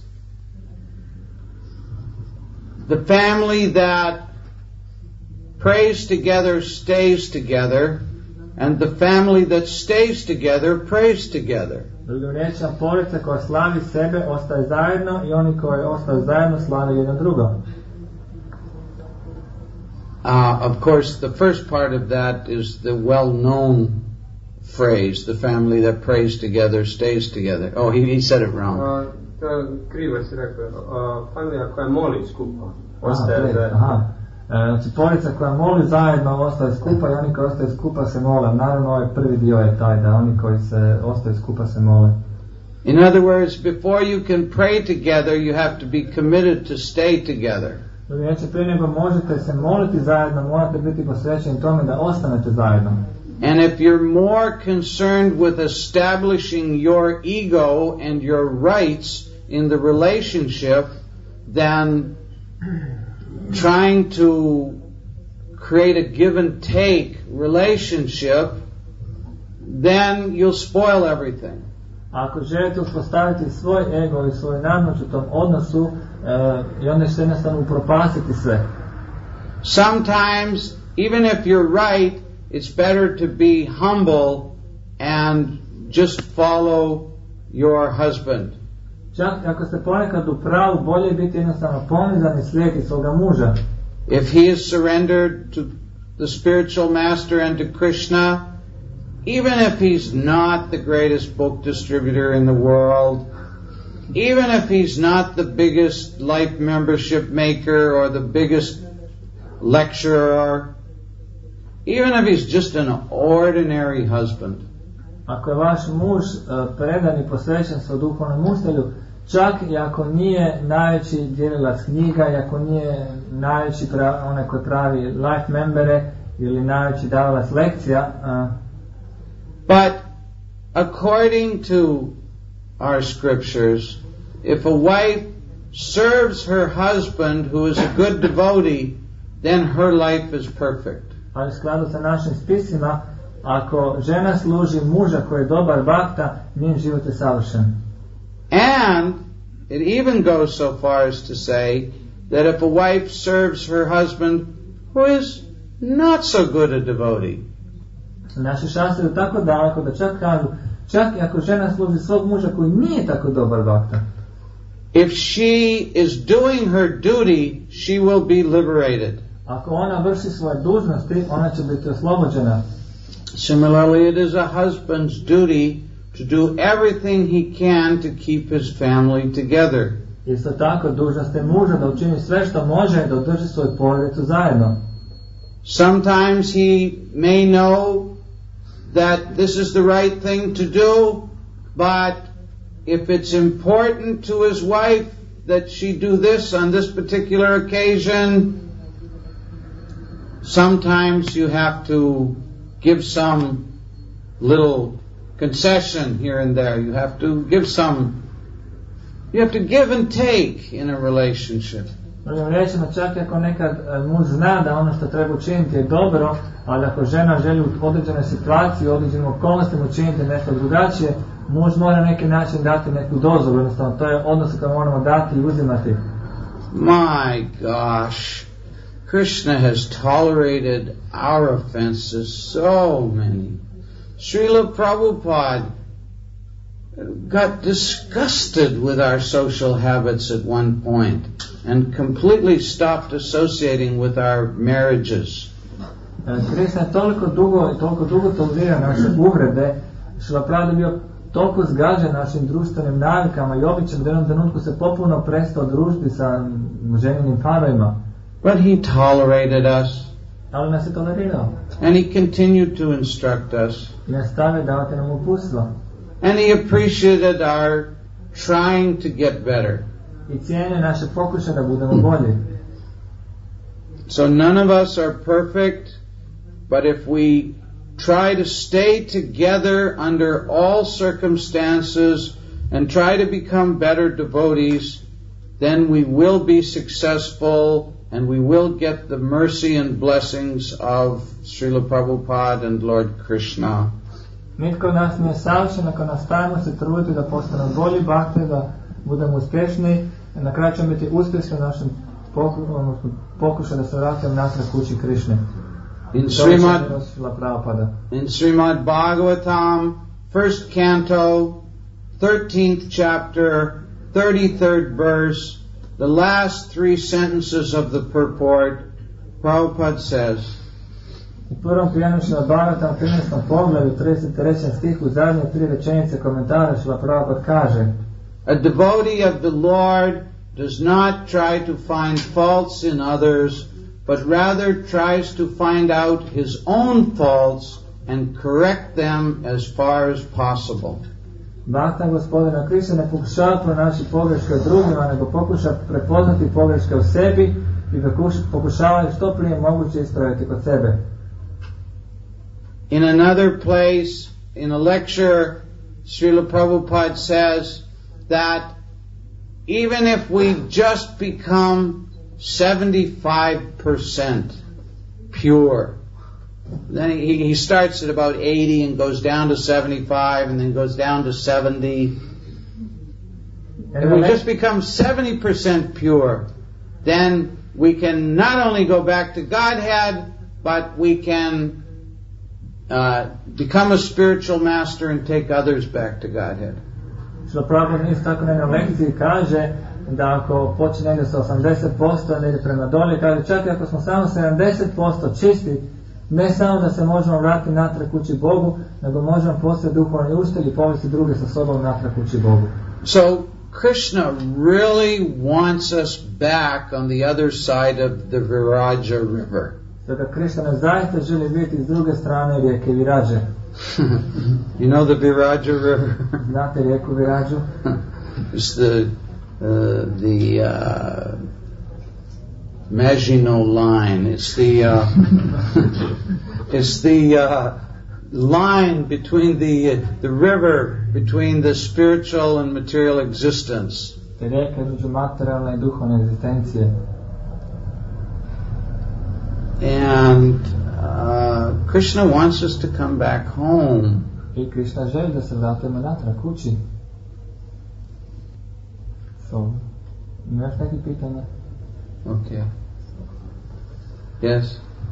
the family that prays together stays together, and the family that stays together prays together. Drugim riječima, porodica koja slavi sebe ostaje zajedno i oni koji ostaju zajedno slave jedno drugo. Uh, of course, the first part of that is the well-known phrase, the family that prays together stays together. Oh, he, he said it wrong. Uh, to krivo si rekao. Uh, familija koja moli skupa ostaje zajedno. Aha. Znači, porodica koja moli zajedno ostaje skupa i oni koji ostaju skupa se mole. Naravno, ovaj prvi dio je taj da oni koji se ostaju skupa se mole. In other words, before you can pray together, you have to be committed to stay together. Znači, prije nego možete se moliti zajedno, morate biti posvećeni tome da ostanete zajedno. And if you're more concerned with establishing your ego and your rights in the relationship than trying to create a give and take relationship, then you'll spoil everything. Ako želite uspostaviti svoj ego i svoj nadmoć u tom odnosu, e, i onda ćete jednostavno upropastiti sve. Sometimes, even if you're right, it's better to be humble and just follow your husband. Čak ako ste ponekad u pravu, bolje je biti jednostavno ponizan i slijedi svoga muža. If he is surrendered to the spiritual master and to Krishna, even if he's not the greatest book distributor in the world, even if he's not the biggest life membership maker or the biggest lecturer, even if he's just an ordinary husband, ako je vaš muž uh, predan i posvećen svoj duhovnom ustelju, čak i ako nije najveći djelilac knjiga, i ako nije najveći pra, onaj koji pravi life membere ili najveći davalac lekcija, uh, but according to our scriptures, if a wife serves her husband who is a good devotee, then her life is perfect. Ali u skladu sa našim spisima, ako žena služi muža koji je dobar bakta, njen život je savršen. And it even goes so far as to say that if a wife serves her husband who is not so good a devotee, naši šastre je tako daleko da čak kažu, čak i ako žena služi svog muža koji nije tako dobar bakta, if she is doing her duty, she will be liberated. ako ona vrši svoje dužnosti, ona će biti oslobođena. Similarly, it is a husband's duty to do everything he can to keep his family together. Isto tako, dužnost je muža da učini sve što može da održi svoju porodicu zajedno. Sometimes he may know that this is the right thing to do, but if it's important to his wife that she do this on this particular occasion, sometimes you have to give some little concession here and there. You have to give some, you have to give and take in a relationship. Drugim riječima, čak ako nekad muž zna da ono što treba učiniti je dobro, ali ako žena želi u određenoj situaciji, u određenim okolnostima učiniti nešto drugačije, muž mora na neki način dati neku dozvolu. Jednostavno, to je odnos koji moramo dati i uzimati. My gosh, Krishna has tolerated our offenses, so many. Srila Prabhupada got disgusted with our social habits at one point and completely stopped associating with our marriages. Krishna je toliko dugo i toliko dugo tolerirao naše uvrede, Srila Prabhupada je bio toliko zgažen našim društvenim navikama i običajima da u jednom trenutku se potpuno prestao družiti sa ženinim parovima. But he tolerated us. Ali nas je tolerirao. And he continued to instruct us. I nastavio davati nam uputstva. And he appreciated our trying to get better. I cijenio naše pokušaje da budemo bolji. So none of us are perfect, but if we try to stay together under all circumstances and try to become better devotees, then we will be successful and we will get the mercy and blessings of Srila Prabhupada and Lord Krishna. Nitko od nas nije savršen, ako nastavimo se truditi da postanemo bolji bakte, da budemo uspješni, na kraju ćemo biti uspješni u našem pokušaju da se vratimo natrag kući Krišne. In Srimad, in Srimad Bhagavatam, first canto, thirteenth chapter, thirty-third verse, the last three sentences of the purport, Prabhupada says, u prvom prijemu Srimad Bhagavatam, trinaestom poglavlju, trideset trećem stihu, zadnje tri rečenice komentara Srila Prabhupada kaže: a devotee of the Lord does not try to find faults in others, but rather tries to find out his own faults and correct them as far as possible. Bhakta gospodina Krishna ne pokušava pronaći pogreške u drugima, nego pokuša prepoznati pogreške u sebi i pokušava što prije moguće ispraviti kod sebe. In another place, in a lecture, Srila Prabhupada says that even if we just become seventy-five percent pure, then he, he starts at about eighty and goes down to seventy-five and then goes down to seventy. If we just become seventy percent pure, then we can not only go back to Godhead, but we can uh, become a spiritual master and take others back to Godhead. Što Prabhupada isto tako na jednoj lekciji kaže da ako počne negdje sa osamdeset posto ne ide prema dolje, kaže čak i ako smo samo sedamdeset posto čisti, ne samo da se možemo vratiti natrag kući Bogu, nego možemo postati duhovni učitelj i povesti druge sa sobom natrag kući Bogu. So Krishna really wants us back on the other side of the Viraja river. Sada Krishna nas zaista želi vidjeti s druge strane rijeke Virađe. You know the Viraja river? Znate rijeku Virađu? It's the uh, the uh, Maginot Line. It's the uh, it's the uh, line between the uh, the river between the spiritual and material existence. To je rijeka između materijalne i duhovne egzistencije. And uh, Krishna wants us to come back home. I Krishna želi da se vratimo natrag kući. So, imaš neki pitanja? Okay. Yes.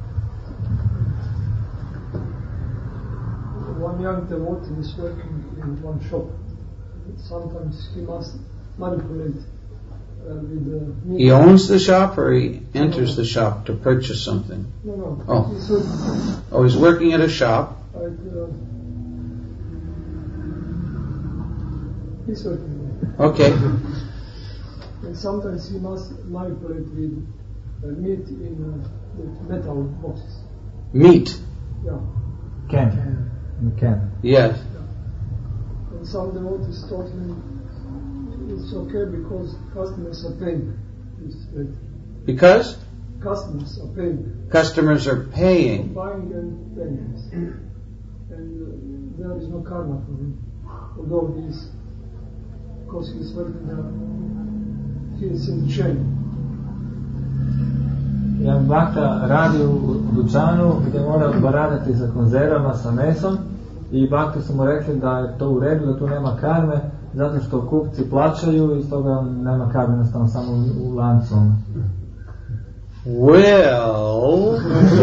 One young devotee is working in one shop. Sometimes he must manipulate uh, with the meat. He owns the shop, or he enters the shop to purchase something? No, no. Oh. He's working, Oh, he's working at a shop. like, uh, he's working. Okay. And sometimes he must manipulate with uh, meat in uh, the metal boxes. Meat. Yeah. Can. You can. Yes. And some devotees told him it's okay because customers are paying. It's like Because customers are paying. customers are paying. Buying and paying. And uh, there is no karma for him. Although he is, because he is working there, he is in the chain. Jedan bakta radi u dućanu gdje mora baradati za konzervama sa mesom i bakti su mu rekli da je to u redu, da tu nema karme zato što kupci plaćaju i stoga nema karme, jednostavno samo u, u lancu. Well,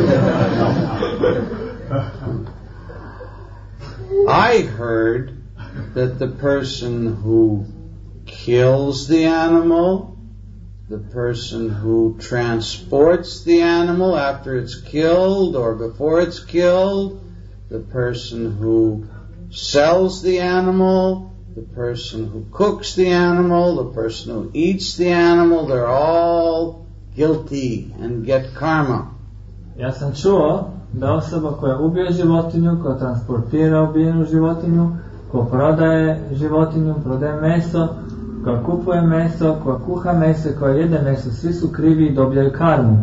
I heard that the person who kills the animal, the person who transports the animal after it's killed or before it's killed, the person who sells the animal, the person who cooks the animal, the person who eats the animal, they're all guilty and get karma. Ja sam čuo da osoba koja ubije životinju, koja transportira ubijenu životinju, koja prodaje životinju, prodaje meso, koja kupuje meso, koja kuha meso, koja jede meso, svi su krivi i dobljaju karmu.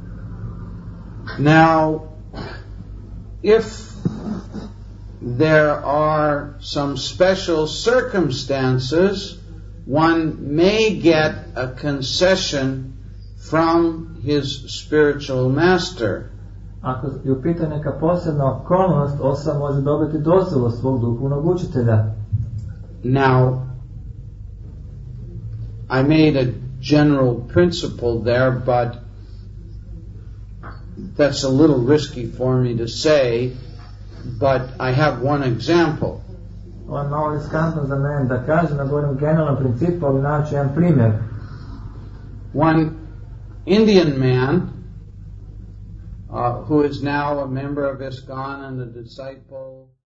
Now, if there are some special circumstances, one may get a concession from his spiritual master. Ako je u pitanju neka posebna okolnost, osoba može dobiti dozvolu svog duhovnog učitelja. Now, I made a general principle there, but that's a little risky for me to say, but I have one example. Ovo je malo riskantno za mene da kažem, da govorim generalnom principu, ali naći jedan primjer. One Indian man, uh, who is now a member of ISKCON and a disciple